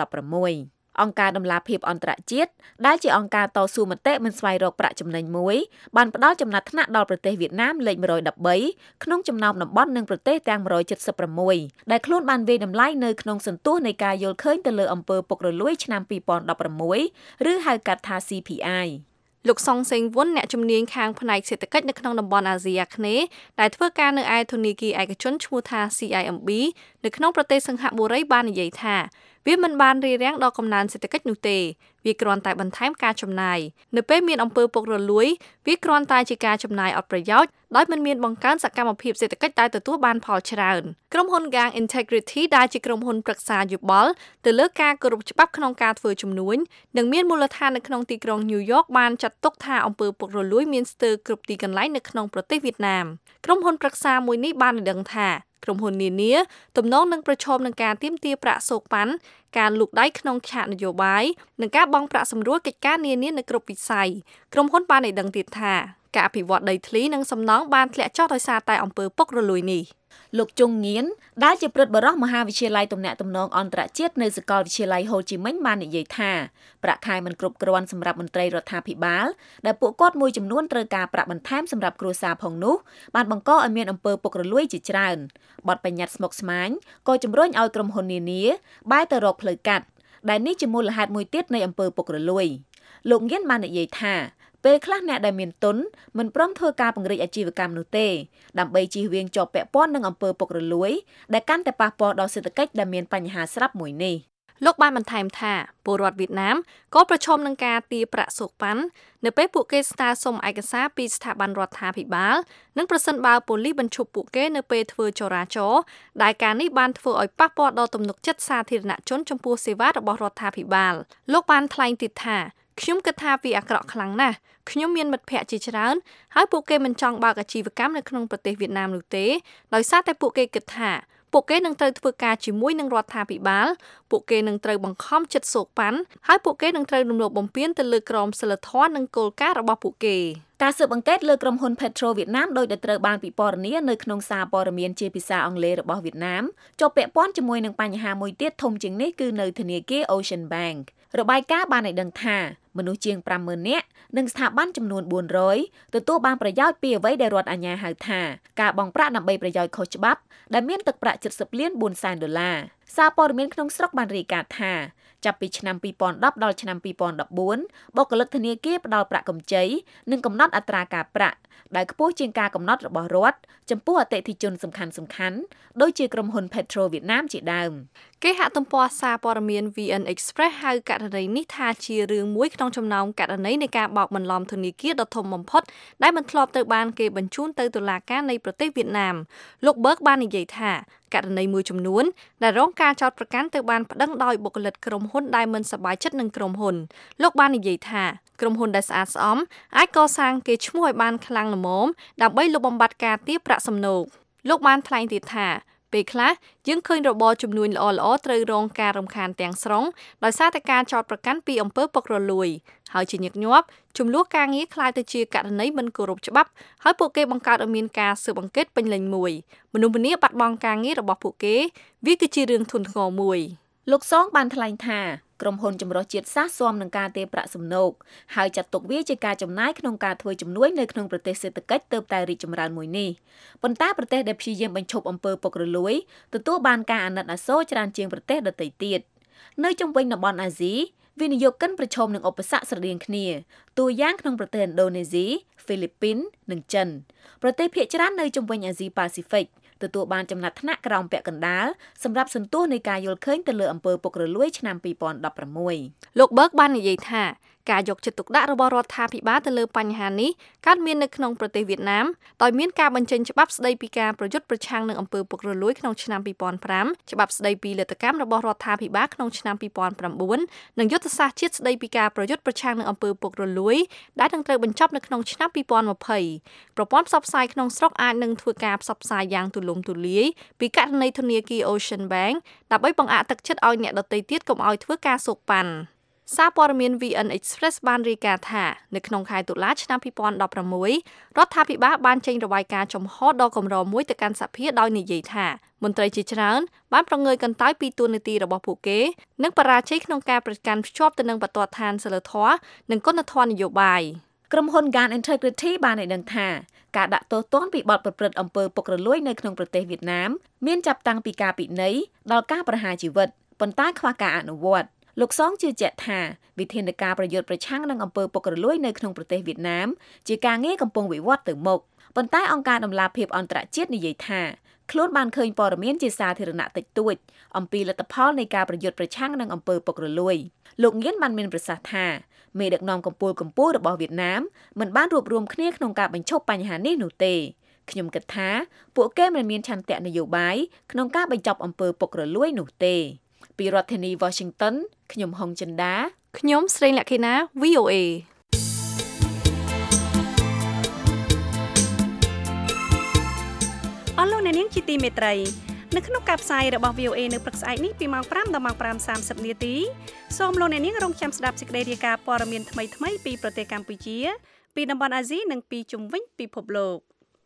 2016អង្គការដំឡាភិបអន្តរជាតិដែលជាអង្គការតស៊ូមតិមិនស្វែងរកប្រាក់ចំណេញមួយបានផ្ដល់ចំណាត់ថ្នាក់ដល់ប្រទេសវៀតណាមលេខ113ក្នុងចំណោមតំបន់និងប្រទេសទាំង176ដែលខ្លួនបានវាយតម្លៃនៅក្នុងសន្ទុះនៃការយល់ឃើញទៅលើអំពើពុករលួយឆ្នាំ2016ឬហៅកាត់ថា CPI
លោកសុងសេងវុនអ្នកជំនាញខាងផ្នែកសេដ្ឋកិច្ចនៅក្នុងតំបន់អាស៊ីអាគ្នេយ៍ដែលធ្វើការនៅឯធនាគារឯកជនឈ្មោះថា CIMB នៅក្នុងប្រទេសសិង្ហបុរីបាននិយាយថាវាមិនបានរារាំងដល់កំណើនសេដ្ឋកិច្ចនោះទេវាគ្រាន់តែបន្ថែមការចំណាយនៅពេលមានអំពើពុករលួយវាគ្រាន់តែជាការចំណាយអត់ប្រយោជន៍ដោយមិនមានបង្កើនសកម្មភាពសេដ្ឋកិច្ចដែលទទួលបានផលច្រើនក្រុមហ៊ុន Gang Integrity ដែលជាក្រុមហ៊ុនប្រឹក្សាយោបល់ទៅលើការគោរពច្បាប់ក្នុងការធ្វើជំនួញនិងមានមូលដ្ឋាននៅក្នុងទីក្រុង New York បានចាត់ទុកថាអំពើពុករលួយមានស្ទើរគ្រប់ទីកន្លែងនៅក្នុងប្រទេសវៀតណាមក្រុមហ៊ុនប្រឹក្សាមួយនេះបានដឹងថាក្រុមហ៊ុននានាទំនងនឹងប្រឈមនឹងការទាមទារប្រាក់សោកប៉ាន់ការលូកដៃក្នុងឆាកនយោបាយនិងការបង់ប្រាក់សម្រួលកិច្ចការនានានៅគ្រប់វិស័យក្រុមហ៊ុនបានឲ្យដឹងទៀតថាការអភិវឌ្ឍដីធ្លីនិងសំណង់បានធ្លាក់ចុះដោយសារតែអំពើពុករលួយនេះ
លោកជុងងៀនដែលជាព្រឹទ្ធបរិះមហាវិទ្យាល័យទំនាក់ទំនងអន្តរជាតិនៅសាកលវិទ្យាល័យហូជីមិញបាននិយាយថាប្រាក់ខែមិនគ្រប់គ្រាន់សម្រាប់មន្ត្រីរដ្ឋាភិបាលដែលពួកគាត់មួយចំនួនត្រូវការប្រាក់បន្ថែមសម្រាប់គ្រួសារផងនោះបានបង្កឲ្យមានអំពើពុករលួយជាច្រើនបទបញ្ញត្តិស្មុគស្មាញក៏ជំរុញឲ្យក្រុមហ៊ុននានាបែរទៅរកផ្លូវកាត់ដែលនេះជាមូលហេតុមួយទៀតនៃអំពើពុករលួយលោកងៀនបាននិយាយថាពេលខ្លះអ្នកដែលមានទុនមិនព្រមធ្វើការពង្រីកអាជីវកម្មនោះទេដើម្បីជៀសវាងជាប់ពាក់ព័ន្ធនឹងអំពើពុករលួយដែលកាន់តែប៉ះពាល់ដល់សេដ្ឋកិច្ចដែលមានបញ្ហាស្រាប់មួយនេះ
លោកបានបន្ថែមថាពលរដ្ឋវៀតណាមក៏ប្រឈមនឹងការទារប្រាក់សូកប៉ាន់នៅពេលពួកគេស្នើសុំឯកសារពីស្ថាប័នរដ្ឋាភិបាលនិងប្រសិនបើប៉ូលីសបញ្ឈប់ពួកគេនៅពេលធ្វើចរាចរណ៍ដែលការនេះបានធ្វើឲ្យប៉ះពាល់ដល់ទំនុកចិត្តសាធារណជនចំពោះសេវារបស់រដ្ឋាភិបាលលោកបានថ្លែងទៀតថាខ្ញុំគិតថាវាអាក្រក់ខ្លាំងណាស់ខ្ញុំមានមិត្តភ័ក្តិជាច្រើនហើយពួកគេមិនចង់បើកអាជីវកម្មនៅក្នុងប្រទេសវៀតណាមនោះទេដោយសារតែពួកគេគិតថាពួកគេនឹងត្រូវធ្វើការជាមួយនឹងរដ្ឋាភិបាលពួកគេនឹងត្រូវបង្ខំចិត្តសូកប៉ាន់ហើយពួកគេនឹងត្រូវរំលោភបំពានទៅលើក្រមសីលធម៌និងគោលការណ៍របស់ពួកគេ
ការស៊ើបអង្កេតលើក្រុមហ៊ុន Petro វៀតណាមដោយដែលត្រូវបានពិពណ៌នានៅក្នុងសារព័ត៌មានជាភាសាអង់គ្លេសរបស់វៀតណាមជាប់ពាក់ព័ន្ធជាមួយនឹងបញ្ហាមួយទៀតធំជាងនេះគឺនៅធនាគារ Ocean Bank របាយការណ៍បានឲ្យដឹងថាមនុស្សជាង 50,000 នាក់និងស្ថាប័នចំនួន400ទទួលបានប្រយោជន៍ពីអ្វីដែលរដ្ឋអាជ្ញាហៅថាការបង់ប្រាក់ដើម្បីប្រយោជន៍ខុសច្បាប់ដែលមានទឹកប្រាក់$70 លាន400,000 សារព័ត៌មានក្នុងស្រុកបានរាយការណ៍ថាចាប់ពីឆ្នាំ2010ដល់ឆ្នាំ2014បុគ្គលិកធនាគារផ្ដល់ប្រាក់កម្ចីនិងកំណត់អត្រាការប្រាក់ដែលខ្ពស់ជាងការកំណត់របស់រដ្ឋចំពោះអតិថិជនសំខាន់ៗដូចជាក្រុមហ៊ុន Petro វៀតណាមជាដើម
គេហទំព័រសារព័ត៌មាន VN Express ហៅករណីនេះថាជារឿងមួយក្នុងចំណោមករណីនៃការបោកបន្លំធនាគារដ៏ធំបំផុតដែលមិនធ្លាប់ត្រូវបានគេបញ្ជូនទៅតុលាការនៃប្រទេសវៀតណាមលោក Berg បាននិយាយថាករណីមួយចំនួនដែលរងការចោទប្រកាន់ទៅបានប្តឹងដោយបុគ្គលិកក្រុមហ៊ុនដែលមិនសប្បាយចិត្តនឹងក្រុមហ៊ុនលោកបាននិយាយថាក្រុមហ៊ុនដែលស្អាតស្អំអាចកសាងកេរ្តិ៍ឈ្មោះឲ្យបានខ្លាំងល្មមដើម្បីលុបបំបាត់ការទារប្រាក់សំណូកលោកបានថ្លែងទៀតថាពេលខ្លះយើងឃើញរបរជំនួញល្អៗត្រូវរងការរំខានទាំងស្រុងដោយសារតែការចោទប្រកាន់ពីអំពើពុករលួយហើយជាញឹកញាប់ចំនួនការងារคล้ายទៅជាករណីមិនគោរពច្បាប់ហើយពួកគេបង្កើតឲ្យមានការស៊ើបអង្កេតពេញលេញមួយមនុស្សម្នាបាត់បង់ការងាររបស់ពួកគេវាគឺជារឿងធ្ងន់ធ្ងរមួយ
លោកសងបានថ្លែងថាក្រុមហ៊ុនចម្រុះជាតិសាសន៍ស៊ាំនឹងការទារប្រាក់សំណូកហើយចាត់ទុកវាជាការចំណាយក្នុងការធ្វើជំនួយនៅក្នុងប្រទេសសេដ្ឋកិច្ចទើបតែរីកចម្រើនមួយនេះប៉ុន្តែប្រទេសដែលព្យាយាមបញ្ឈប់អំពើពុករលួយទទួលបានការអាណិតអាសូរច្រើនជាងប្រទេសដទៃទៀតនៅជុំវិញតំបន់អាស៊ីវិនិយោគិនប្រឈមនឹងឧបសគ្គស្រដៀងគ្នាតួយ៉ាងក្នុងប្រទេសឥណ្ឌូនេស៊ីហ្វីលីពីននិងចិនប្រទេសភាគច្រើននៅជុំវិញអាស៊ីប៉ាស៊ីហ្វិកទទួលបានចំណាត់ថ្នាក់ក្រោមពាក់កណ្ដាលសម្រាប់សន្ទុះនៃការយល់ឃើញទៅលើអំពើពុករលួយឆ្នាំ2016
លោក Berg បាននិយាយថាការយកចិត្តទុកដាក់របស់រដ្ឋាភិបាលទៅលើបញ្ហានេះកើតមាននៅក្នុងប្រទេសវៀតណាមដោយមានការបញ្ចេញច្បាប់ស្តីពីការប្រយុទ្ធប្រឆាំងនឹងអំពើពុករលួយក្នុងឆ្នាំ2005ច្បាប់ស្តីពីលទ្ធកម្មរបស់រដ្ឋាភិបាលក្នុងឆ្នាំ2009និងយុទ្ធសាស្ត្រជាតិស្តីពីការប្រយុទ្ធប្រឆាំងនឹងអំពើពុករលួយដែលនឹងត្រូវបញ្ចប់នៅក្នុងឆ្នាំ2020ប្រព័ន្ធផ្សព្វផ្សាយក្នុងស្រុកអាចនឹងធ្វើការផ្សព្វផ្សាយយ៉ាងទូលំទូលាយពីករណីធនាគារ Ocean Bank ដើម្បីបង្អាក់ទឹកចិត្តឲ្យអ្នកដទៃទៀតកុំឲ្យធ្វើការសូកប៉ាន់សារព័ត៌មាន VN Express បានរាយការណ៍ថានៅក្នុងខែតុលាឆ្នាំ2016រដ្ឋាភិបាលបានចេញរបាយការណ៍ចំហដ៏កម្រមួយទៅកាន់សភាដោយនិយាយថាមន្ត្រីជាច្រើនបានប្រងើយកន្តើយពីទួលនីតិរបស់ពួកគេនិងបរាជ័យក្នុងការប្រកាន់ភ្ជាប់ទៅនឹងបទដ្ឋានសីលធម៌និងគុណធម៌នយោបាយ
ក្រុមហ៊ុន GAN Integrity បានឲ្យដឹងថាការដាក់ទោសទណ្ឌពីបទប្រព្រឹត្តអំពើពុករលួយនៅក្នុងប្រទេសវៀតណាមមានចាប់តាំងពីការពិន័យដល់ការប្រហារជីវិតប៉ុន្តែខ្វះការអនុវត្តលោកសងជឿជាក់ថាវិធានការប្រយុទ្ធប្រឆាំងនឹងអំពើពុករលួយនៅក្នុងប្រទេសវៀតណាមជាការងារកំពុងវិវត្តទៅមុខប៉ុន្តែអង្គការដំឡាភិបអន្តរជាតិនិយាយថាខ្លួនបានឃើញព័ត៌មានជាសាធារណៈតិចតួចអំពីលទ្ធផលនៃការប្រយុទ្ធប្រឆាំងនឹងអំពើពុករលួយលោកងៀនបានមានប្រសាសន៍ថាមេដឹកនាំកម្ពុជារបស់វៀតណាមមិនបានរួបរวมគ្នាក្នុងការបញ្ឈប់បញ្ហានេះនោះទេខ្ញុំគិតថាពួកគេមិនមានឆន្ទៈនយោបាយក្នុងការបញ្ចប់អំពើពុករលួយនោះទេពីរដ្ឋធានី Washington ខ្ញុំហុងចិន្តា
ខ្ញុំស្រីលក្ខិណា VOA
អស់លោកអ្នកនាងជាទីមេត្រីនៅក្នុងការផ្សាយរបស់ VOA នៅព្រឹកស្អែកនេះពីម៉ោង 5 ដល់ម៉ោង 5:30 នាទីសូមលោកអ្នកនាងរងចាំស្ដាប់សេចក្តីរាយការណ៍ព័ត៌មានថ្មីៗពីប្រទេសកម្ពុជាពីតំបន់អាស៊ីនិងពីជុំវិញពិភពលោក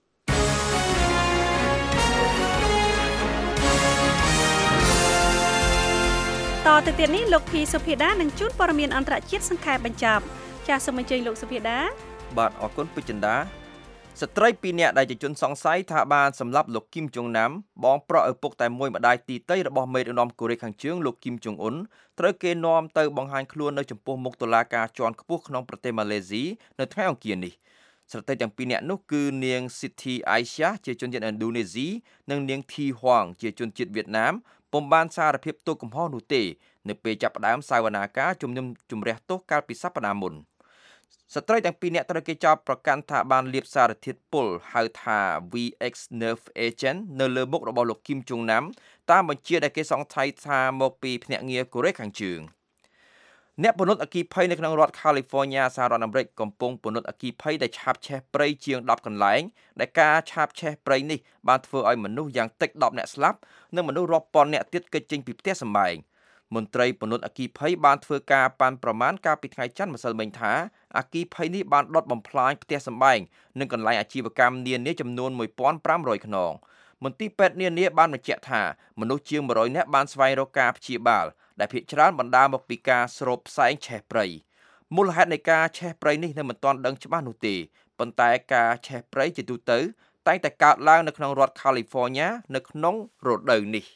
តទៅទៀតនេះលោកភីសុភាដានឹងជួនព័ត៌មានអន្តរជាតិសង្ខេបបញ្ចប់ចាសសូមអញ្ជើញលោកសុភាដា
បាទអរគុណពេជ្រចិន្តាស្ត្រី2នាក់ដែលជាជនសង្ស័យថាបានសម្លាប់លោកគីមចុងណាំបងប្រុសឪពុកតែមួយម្ដាយទីតីរបស់មេដឹកនាំកូរ៉េខាងជើងលោកគីមចុងអ៊ុនត្រូវគេនាំទៅបង្ហាញខ្លួននៅចំពោះមុខតុលាការជាន់ខ្ពស់ក្នុងប្រទេសម៉ាឡេស៊ីនៅថ្ងៃអង្គារនេះស្ត្រីទាំង2នាក់នោះគឺនាង Siti Aisyah ជាជនជាតិឥណ្ឌូនេស៊ីនិងនាង Thi Huang ជាជនជាតិវៀតណាមពុំបានសារភាពទោសកំហុសនោះទេនៅពេលចាប់ផ្ដើមសវនាការជំនុំជម្រះទោសកាលពីសប្តាហ៍មុនស្ត្រីទាំង2នាក់ត្រូវគេចោទប្រកាន់ថាបានលាបសារធាតុពុលហៅថា VX Nerve Agent នៅលើមុខរបស់លោកគីមចុងណាំតាមបញ្ជាដែលគេសង្ស័យថាមកពីភ្នាក់ងារកូរ៉េខាងជើងអ្នកពន្លត់អគ្គីភ័យនៅក្នុងរដ្ឋ California សហរដ្ឋអាមេរិកកំពុងពន្លត់អគ្គីភ័យដែលឆាបឆេះព្រៃជាង10កន្លែងដែលការឆាបឆេះព្រៃនេះបានធ្វើឲ្យមនុស្សយ៉ាងតិច10នាក់ស្លាប់និងមនុស្សរាប់ពាន់នាក់ទៀតគេចចេញពីផ្ទះសម្បែងមន្ត្រីពន្លត់អគ្គីភ័យបានធ្វើការប៉ាន់ប្រមាណកាលពីថ្ងៃច័ន្ទម្សិលមិញថាអគ្គីភ័យនេះបានដុតបំផ្លាញផ្ទះសម្បែងនិងកន្លែងអាជីវកម្មនានាចំនួន 1500 ខ្នងមន្ទីរពេទ្យនានាបានបញ្ជាក់ថាមនុស្សជាង100នាក់បានស្វែងរកការព្យាបាលដែលភាគច្រើនបណ្ដាលមកពីការស្រូបផ្សែងឆេះព្រៃមូលហេតុនៃការឆេះព្រៃនេះនៅមិនទាន់ដឹងច្បាស់នោះទេប៉ុន្តែការឆេះព្រៃជាទូទៅតែងតែកើតឡើងនៅក្នុងរដ្ឋ California នៅក្នុងរដូវនេះ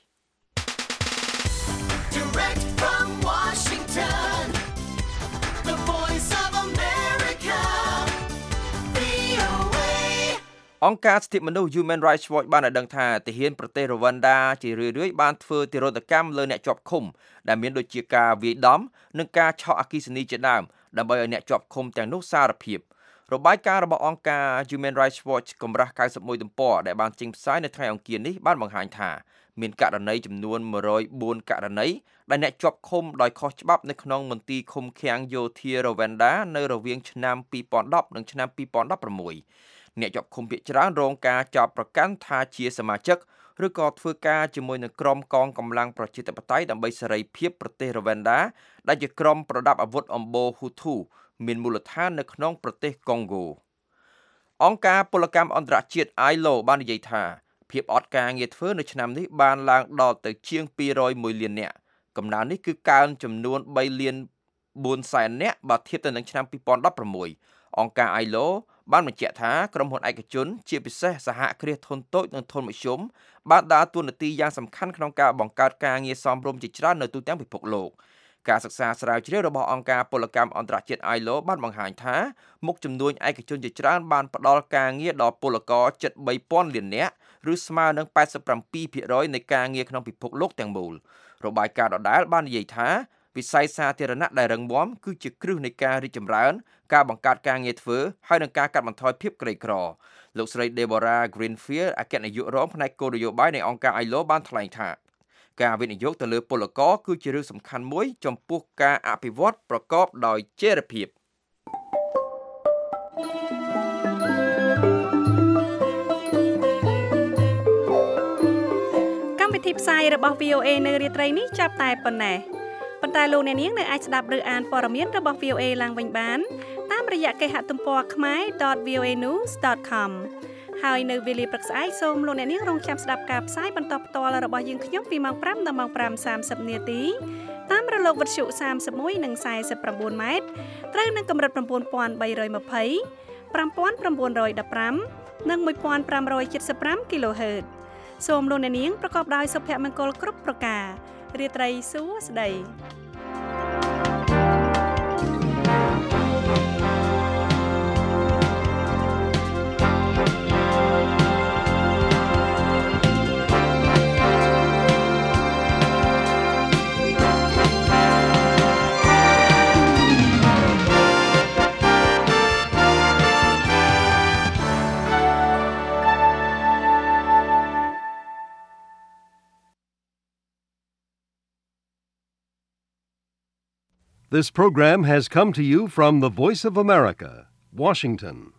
Direct from Washington, the voice of America, VOA.
អង្គការសិទ្ធិមនុស្ស Human Rights Watch បានឲ្យដឹងថាទាហានប្រទេសរវ៉ាន់ដាជារឿយៗបានធ្វើទារុណកម្មលើអ្នកជាប់ឃុំដែលមានដូចជាការវាយដំនិងការឆក់អគ្គិសនីជាដើមដើម្បីឲ្យអ្នកជាប់ឃុំទាំងនោះសារភាពរបាយការណ៍របស់អង្គការ Human Rights Watch កម្រាស់91ទំព័រដែលបានចេញផ្សាយនៅថ្ងៃអង្គារនេះបានបង្ហាញថាមានករណីចំនួន104ករណីដែលអ្នកជាប់ឃុំដោយខុសច្បាប់នៅក្នុងមន្ទីរឃុំឃាំងយោធារវ៉ាន់ដានៅរវាងឆ្នាំ2010និងឆ្នាំ2016អ្នកជាប់ឃុំភាគច្រើនរងការចោទប្រកាន់ថាជាសមាជិកឬក៏ធ្វើការជាមួយនឹងក្រុមកងកម្លាំងប្រជាធិបតេយ្យដើម្បីសេរីភាពប្រទេសរវ៉ាន់ដាដែលជាក្រុមប្រដាប់អាវុធអំបូរហ៊ូធូមានមូលដ្ឋាននៅក្នុងប្រទេសកុងហ្គោអង្គការពលកម្មអន្តរជាតិ ILO បាននិយាយថាភាពអត់ការងារធ្វើនៅឆ្នាំនេះបានឡើងដល់ទៅជាង201លាននាក់កំណើននេះគឺកើនចំនួន3លាន4សែននាក់បើធៀបទៅនឹងឆ្នាំ2016អង្គការ ILO បានបញ្ជាក់ថាក្រុមហ៊ុនឯកជនជាពិសេសសហគ្រាសធុនតូចនិងធុនមធ្យមបានដើរតួនាទីយ៉ាងសំខាន់ក្នុងការបង្កើតការងារសមរម្យជាច្រើននៅទូទាំងពិភពលោកការសិក្សាស្រាវជ្រាវរបស់អង្គការពលកម្មអន្តរជាតិ ILO បានបង្ហាញថាមុខជំនួញឯកជនជាច្រើនបានផ្ដល់ការងារដល់ពលករជិត 3000 លាននាក់ឬស្មើនឹង 87% នៃការងារក្នុងពិភពលោកទាំងមូលរបាយការណ៍ដដែលបាននិយាយថាវិស័យសាធារណៈដែលរឹងមាំគឺជាគ្រឹះនៃការរីកចម្រើនការបង្កើតការងារធ្វើហើយនិងការកាត់បន្ថយភាពក្រីក្រលោកស្រី Deborah Greenfield អគ្គនាយករងផ្នែកគោលនយោបាយនៃអង្គការ ILO បានថ្លែងថាការវិនិយោគទៅលើពលករគឺជារឿងសំខាន់មួយចំពោះការអភិវឌ្ឍប្រកបដោយចីរភាព
កម្មវិធីផ្សាយរបស់ VOA នៅរាត្រីនេះចាប់តែប៉ុណ្ណេះប៉ុន្តែលោកអ្នកនាងនៅអាចស្ដាប់ឬអានព័ត៌មានរបស់ VOA ឡើងវិញបានតាមរយៈគេហទំព័រ khmer.voanews.com ហើយនៅវេលាព្រឹកស្អែកសូមលោកអ្នកនាងរងចាំស្ដាប់ការផ្សាយបន្តផ្ទាល់របស់យើងខ្ញុំពីម៉ោង 5 ដល់ម៉ោង 5:30 នាទីតាមរលកវិទ្យុ31និង49ម៉ែត្រត្រូវនឹងកម្រិត 9320 5915 និង 1575 kHz សូមលោកអ្នកនាងប្រកបដោយសុភមង្គលគ្រប់ប្រការរាត្រីសួស្តី
This program has come to you from the Voice of America, Washington.